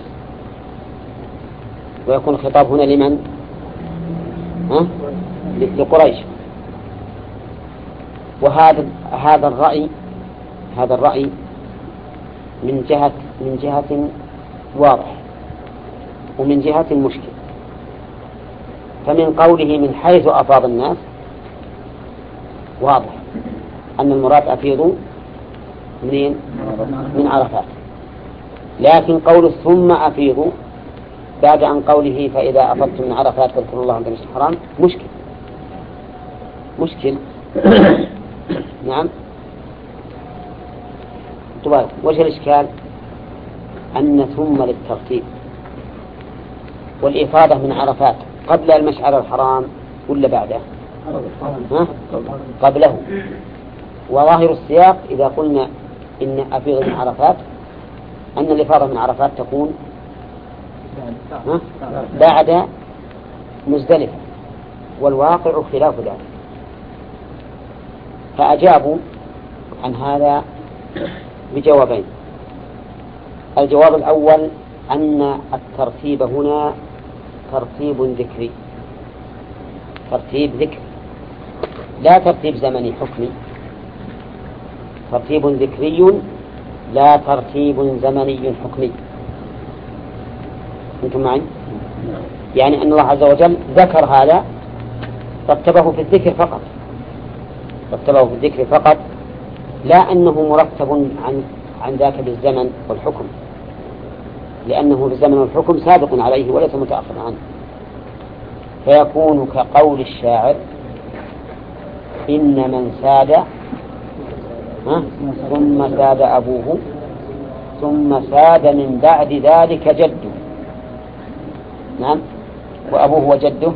ويكون الخطاب هنا لمن؟ ها؟ لقريش. وهذا هذا الرأي هذا الرأي من جهة من جهة واضح ومن جهة مشكل. فمن قوله من حيث أفاض الناس واضح أن المراد أفيضوا منين؟ من عرفات. لكن قول ثم أفيضوا بعد عن قوله فإذا أفضتم من عرفات فاذكروا الله عند المشعر الحرام مشكل مشكل نعم. طيب وجه الإشكال أن ثم للترتيب، والإفاضة من عرفات قبل المشعر الحرام ولا بعده؟ ها؟ قبله. وظاهر السياق إذا قلنا إن أفيض من عرفات أن الإفاضة من عرفات تكون ها؟ بعد مزدلفة، والواقع خلاف ذلك. فأجابوا عن هذا بجوابين. الجواب الأول أن الترتيب هنا ترتيب ذكري، ترتيب ذكري لا ترتيب زمني حكمي، ترتيب ذكري لا ترتيب زمني حكمي. أنتم معي؟ يعني أن الله عز وجل ذكر هذا رتبه في الذكر فقط، رتبه في الذكر فقط، لا أنه مرتب عن عن ذاك بالزمن والحكم، لأنه بالزمن والحكم سابق عليه وليس متأخر عنه. فيكون كقول الشاعر إن من ساد ها؟ ثم ساد أبوه ثم ساد من بعد ذلك جده. نعم. وأبوه وجده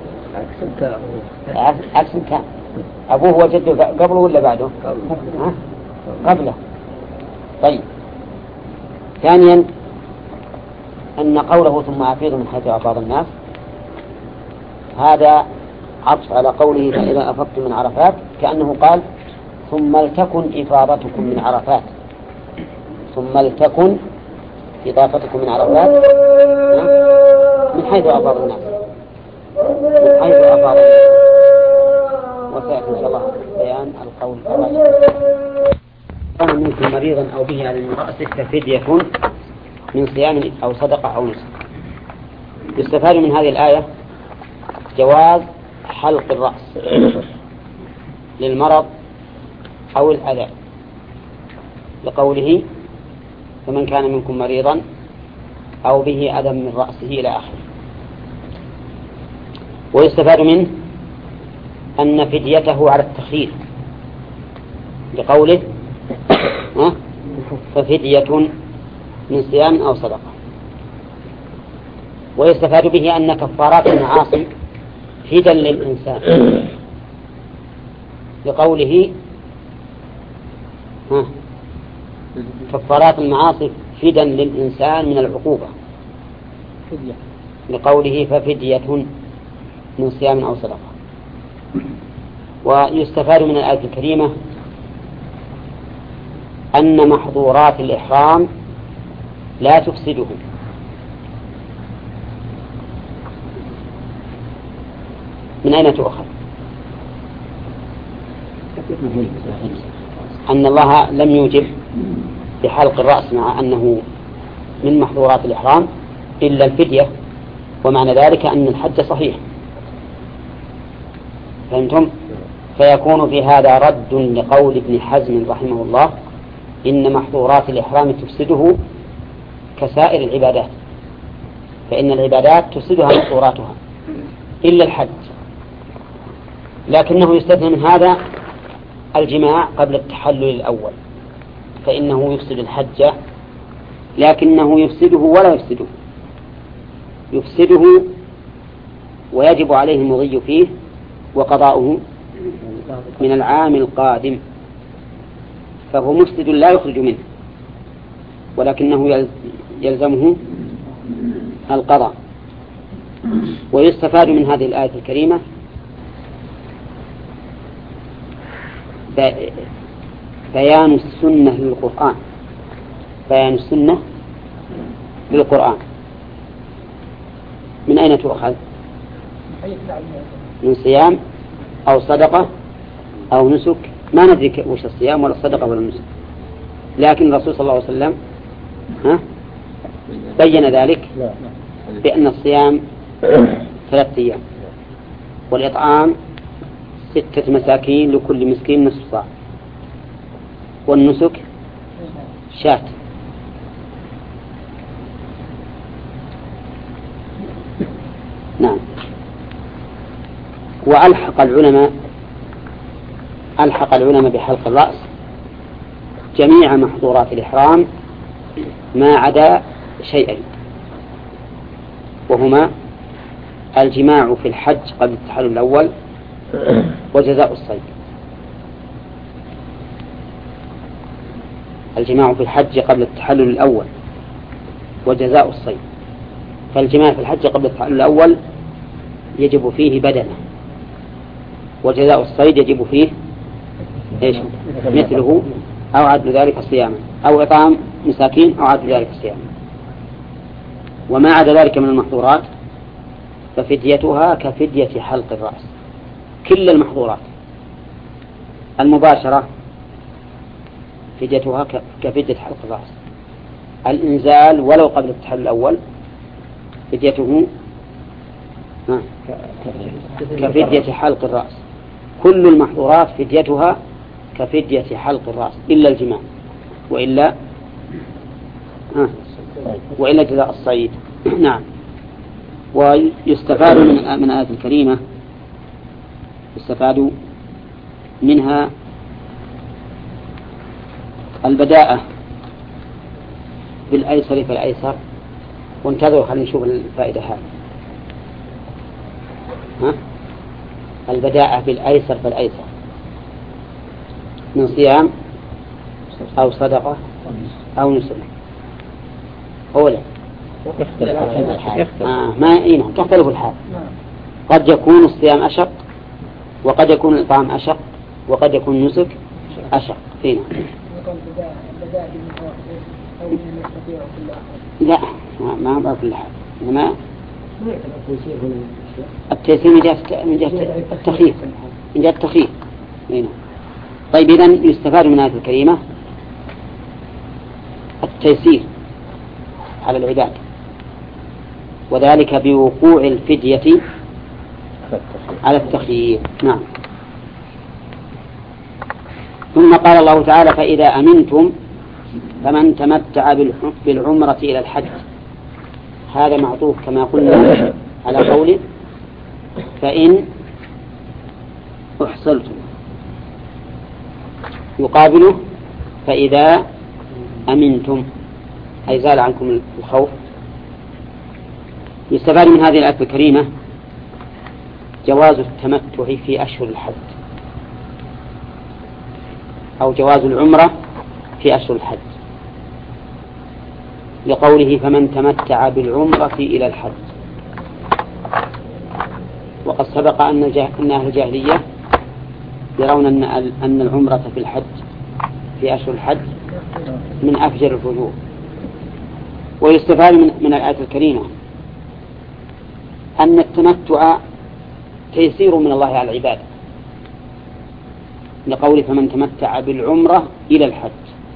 عكس كان، أبوه وجده قبله ولا بعده؟ ها؟ قبله. طيب ثانيا أن قوله ثم أفيض من حيث أفاض الناس هذا عطف على قوله فإذا أفضتم من عرفات، كأنه قال ثم لتكن إفاضتكم من عرفات، ثم لتكن إضافتكم من عرفات من حيث أفاض الناس، من حيث أفاض الناس. وسيأتي إن شاء الله بيان القول كان منكم مريضا أو به على من رأسه ففدية من صيام أو صدقة أو نسك. يستفاد من هذه الآية جواز حلق الرأس للمرض أو الأذى، لقوله فمن كان منكم مريضا أو به أذى من رأسه إلى آخره. ويستفاد منه أن فديته على التخيير لقوله ففدية من صيام أو صدقة. ويستفاد به أن كفارات المعاصي فدا للإنسان لقوله ها كفارات المعاصي فدا للإنسان من العقوبة لقوله ففدية من صيام أو صدقة. ويستفاد من الآية الكريمة أن محظورات الإحرام لا تفسده، من أين تؤخذ؟ أن الله لم يوجب بحلق الرأس مع أنه من محظورات الإحرام إلا الفدية، ومعنى ذلك أن الحج صحيح. فهمتم؟ فيكون في هذا رد لقول ابن حزم رحمه الله إن محظورات الإحرام تفسده كسائر العبادات، فإن العبادات تفسدها محظوراتها إلا الحج، لكنه يستثنى من هذا الجماع قبل التحلل الأول، فإنه يفسد الحج لكنه يفسده ولا يفسده، يفسده ويجب عليه المضي فيه وقضاؤه من العام القادم، فهو مفسد لا يخرج منه، ولكنه يلزمه القضاء. ويستفاد من هذه الآية الكريمة بيان السنة للقرآن، بيان السنة للقرآن. من أين تؤخذ؟ من صيام أو صدقة أو نسك، ما ندري وش الصيام ولا الصدقة ولا النسك، لكن الرسول صلى الله عليه وسلم ها بين ذلك بأن الصيام ثلاثة أيام، والإطعام ستة مساكين لكل مسكين نصف صاع، والنسك شاة. نعم. وألحق العلماء ألحق العلماء بحلق الرأس جميع محظورات الإحرام ما عدا شيئين، وهما الجماع في الحج قبل التحلل الأول وجزاء الصيد. الجماع في الحج قبل التحلل الأول وجزاء الصيد. فالجماع في الحج قبل التحلل الأول يجب فيه بدنه، وجزاء الصيد يجب فيه إيش؟ مثله أو عدل ذلك صياما، أو إطعام مساكين أو عدل ذلك صياما. وما عدا ذلك من المحظورات ففديتها كفدية حلق الرأس. كل المحظورات المباشرة فديتها كفدية حلق الرأس. الإنزال ولو قبل التحلل الأول فديته كفدية حلق الرأس. كل المحظورات فديتها كفدية حلق الرأس إلا الجماع، وإلا آه وإلا جزاء الصيد. نعم. ويستفاد من من الآية الكريمة يستفاد منها البداءة بالأيسر فالأيسر. وانتظروا خلينا نشوف الفائدة هذه. ها؟ البداءة بالأيسر فالأيسر من صيام أو صدقة أو نسك. أولا آه ما إيه تختلف الحال. قد يكون الصيام أشق، وقد يكون الإطعام أشق، وقد يكون النسك أشق فينا. لا ما ما كل حال، إنما التيسير من جهة من جهة التخفيف من جهة التخفيف. طيب إذن يستفاد من هذه الكريمة التيسير على العباد، وذلك بوقوع الفدية على التخيير. نعم. ثم قال الله تعالى: فإذا أمنتم فمن تمتع بالعمرة إلى الحج. هذا معطوف كما قلنا على قوله فإن أحصلتم، يقابله فإذا أمنتم أي زال عنكم الخوف. يستفاد من هذه الآية الكريمة جواز التمتع في أشهر الحج، أو جواز العمرة في أشهر الحج، لقوله فمن تمتع بالعمرة إلى الحج. وقد سبق أن أهل الجاهلية يرون أن أن العمرة في الحج في أشهر الحج من أفجر الفجور. ويستفاد من, من الآية الكريمة أن التمتع تيسير من الله على العباد، لقول فمن تمتع بالعمرة إلى الحج.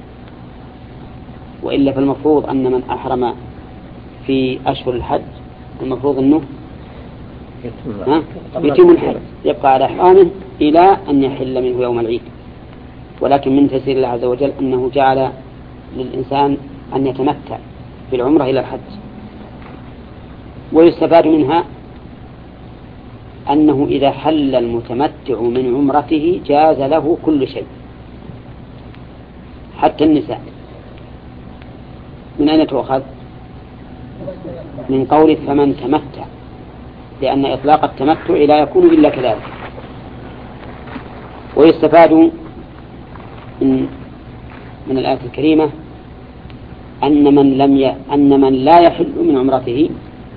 وإلا فالمفروض أن من أحرم في أشهر الحج المفروض أنه يتم الحج، يبقى على إحرامه إلى أن يحل منه يوم العيد. ولكن من تيسير الله عز وجل أنه جعل للإنسان أن يتمتع بالعمرة إلى الحج. ويستفاد منها أنه إذا حل المتمتع من عمرته جاز له كل شيء حتى النساء. من أين تؤخذ؟ من قول فمن تمتع، لأن إطلاق التمتع لا يكون إلا كذلك. ويستفاد من, من الآية الكريمة أن من, لم ي... أن من لا يحل من عمرته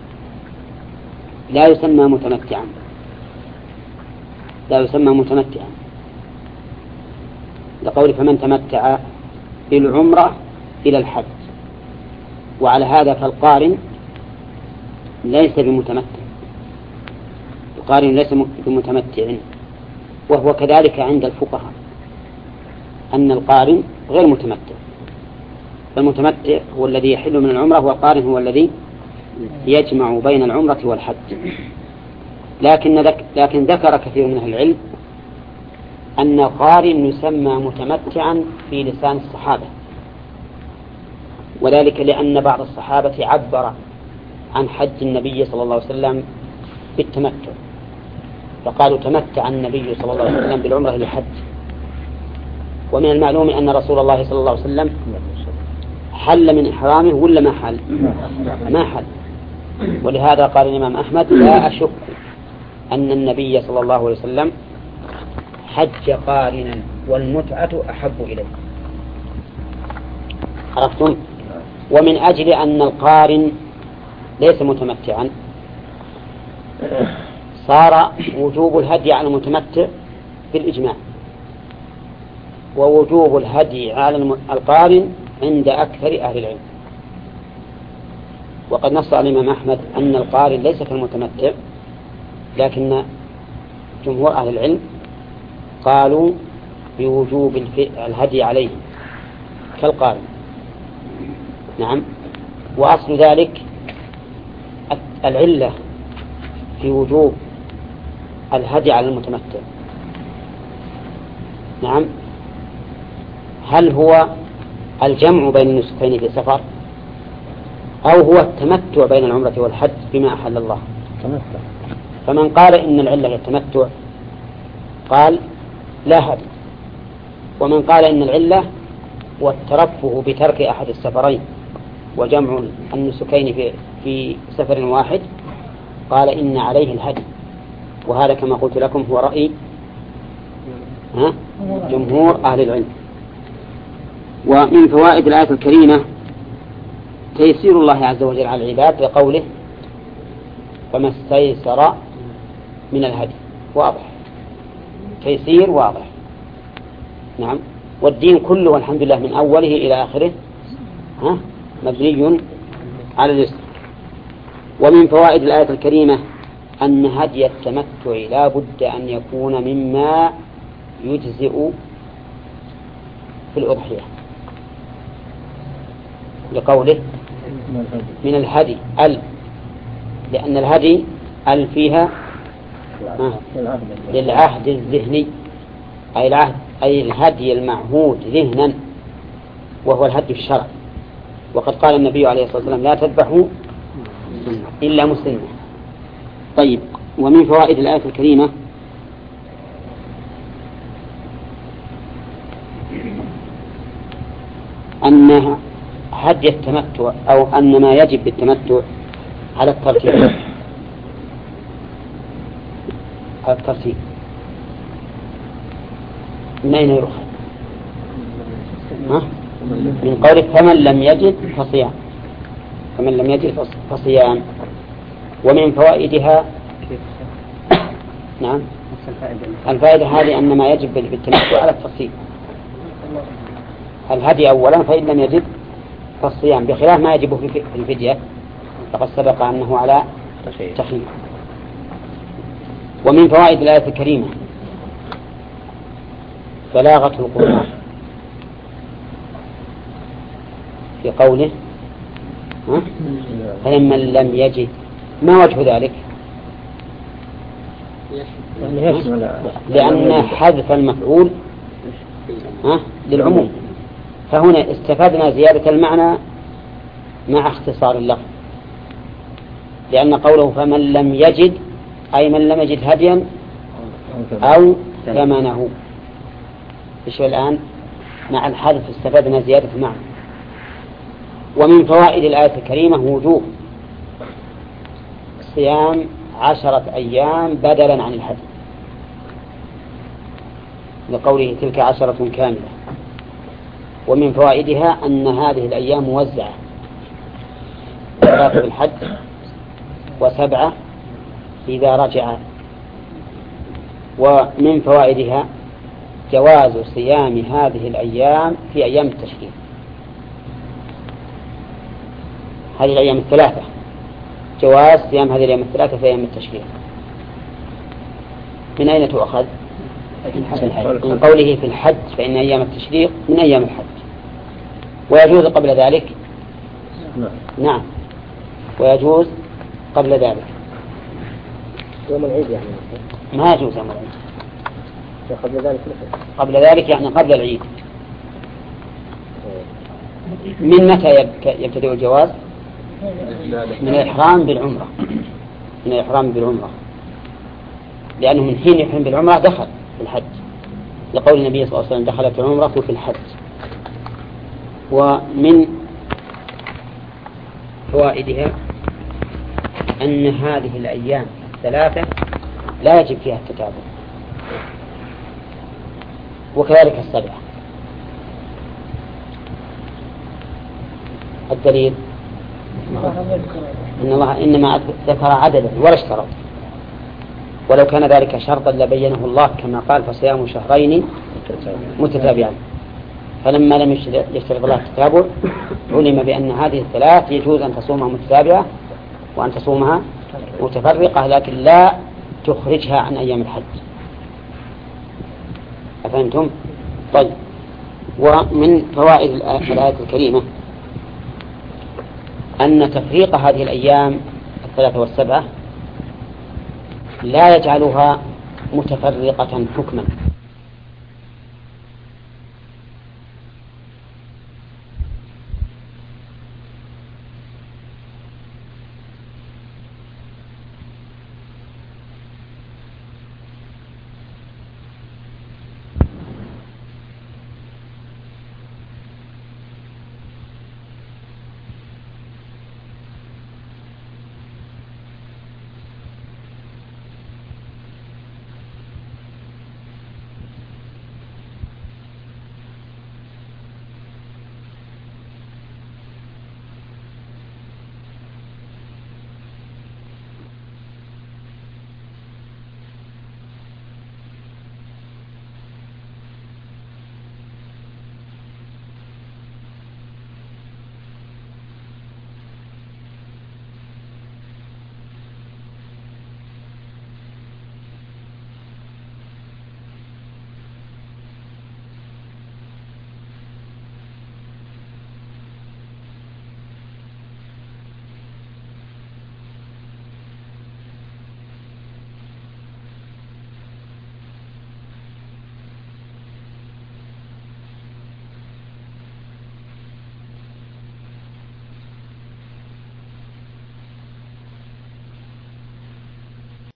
لا يسمى متمتعا، لا يسمى متمتعا، لقول فمن تمتع بالعمرة إلى الحج. وعلى هذا فالقارن ليس بمتمتع، القارن ليس بمتمتع، وهو كذلك عند الفقهاء أن القارن غير متمتع. فالمتمتع هو الذي يحل من العمرة، والقارن هو الذي يجمع بين العمرة والحج. لكن لكن ذكر كثير من أهل العلم أن القارن يسمى متمتعا في لسان الصحابة، وذلك لأن بعض الصحابة عبر عن حج النبي صلى الله عليه وسلم بالتمتع، فقالوا تمتع النبي صلى الله عليه وسلم بالعمرة للحج. ومن المعلوم أن رسول الله صلى الله عليه وسلم حل من إحرامه ولا ما حل؟ ما حل. ولهذا قال الإمام أحمد لا أشك أن النبي صلى الله عليه وسلم حج قارنا والمتعة أحب إليه. عرفتم؟ ومن أجل أن القارن ليس متمتعا صار وجوب الهدي على المتمتع بالإجماع، ووجوب الهدي على القارن عند أكثر أهل العلم. وقد نص الإمام أحمد أن القارن ليس كالمتمتع، لكن جمهور أهل العلم قالوا بوجوب الهدي عليه كالقارن. نعم. وأصل ذلك العلة في وجوب الهدي على المتمتع. نعم. هل هو الجمع بين النسكين في سفر، أو هو التمتع بين العمرة والحج بما أحل الله؟ تمتع. فمن قال إن العلة هي التمتع قال لا هدي، ومن قال إن العلة والترفه بترك أحد السفرين وجمع النسكين في في سفر واحد قال إن عليه الهدي. وهذا كما قلت لكم هو رأي ها جمهور أهل العلم. ومن فوائد الآية الكريمة تيسير الله عز وجل على العباد بقوله فما استيسر من الهدي. واضح، تيسير واضح. نعم. والدين كله والحمد لله من أوله إلى آخره ها مبني على اليسر. ومن فوائد الآية الكريمة أن هدي التمتع لا بد أن يكون مما يجزئ في الأضحية، لقوله من الهدي ال، لأن الهدي ال فيها للعهد الذهني، أي العهد أي الهدي المعهود ذهنا، وهو الهدي الشرعي. وقد قال النبي عليه الصلاة والسلام لا تذبحوا إلا مسلما. طيب. ومن فوائد الآية الكريمة أن هدي التمتع أو أن ما يجب بالتمتع على الترتيب، على الترتيب. من أين يؤخذ؟ من قولك فمن لم يجد فصيام، فمن لم يجد فصيام. ومن فوائدها نعم الفائدة هذه أن ما يجب بالتمتع على التفصيل، الهدي أولا، فإن لم يجد فالصيام، بخلاف ما يجب في الفدية فقد سبق أنه على تخيير. ومن فوائد الآية الكريمة بلاغة القرآن في قوله فمن لم يجد، ما وجه ذلك؟ لأن حذف المفعول للعموم، فهنا استفدنا زيادة المعنى مع اختصار اللفظ، لأن قوله فمن لم يجد أي من لم يجد هديا أو ثمنه. إيش الآن مع الحذف استفدنا زيادة المعنى. ومن فوائد الآية الكريمة وجوب صيام عشرة أيام بدلا عن الحج، لقوله تلك عشرة كاملة. ومن فوائدها أن هذه الأيام موزعة، ثلاثة بالحج وسبعة إذا رجع. ومن فوائدها جواز صيام هذه الأيام في أيام التشريق، هذه الأيام الثلاثة، جواز صيام هذه الأيام الثلاثة في أيام التشريق. من أين تؤخذ؟ من قوله في الحج فإن أيام التشريق من أيام الحج، ويجوز قبل ذلك. نعم، ويجوز قبل ذلك. يوم العيد يعني ما يجوز يوم العيد، قبل ذلك مثل قبل ذلك يعني قبل العيد. من متى يبتدئ الجواز؟ من الإحرام بالعمرة، من الإحرام بالعمرة، لأنه من حين يحرم بالعمرة دخل في الحج، لقول النبي صلى الله عليه وسلم دخلت العمرة في الحج. ومن فوائدها أن هذه الأيام الثلاثة لا يجب فيها التتابع، وكذلك السبعة. الدليل إن الله إنما ذكر عددا ولا اشترط، ولو كان ذلك شرطا لبينه الله كما قال فصيام شهرين متتابعين، فلما لم يشترط الله التتابع علم بأن هذه الثلاث يجوز أن تصومها متتابعة وأن تصومها متفرقة، لكن لا تخرجها عن أيام الحج. أفهمتم؟ طيب. ومن فوائد الآية الكريمة أن تفريق هذه الأيام الثلاثة والسبعة لا يجعلها متفرقة حكما،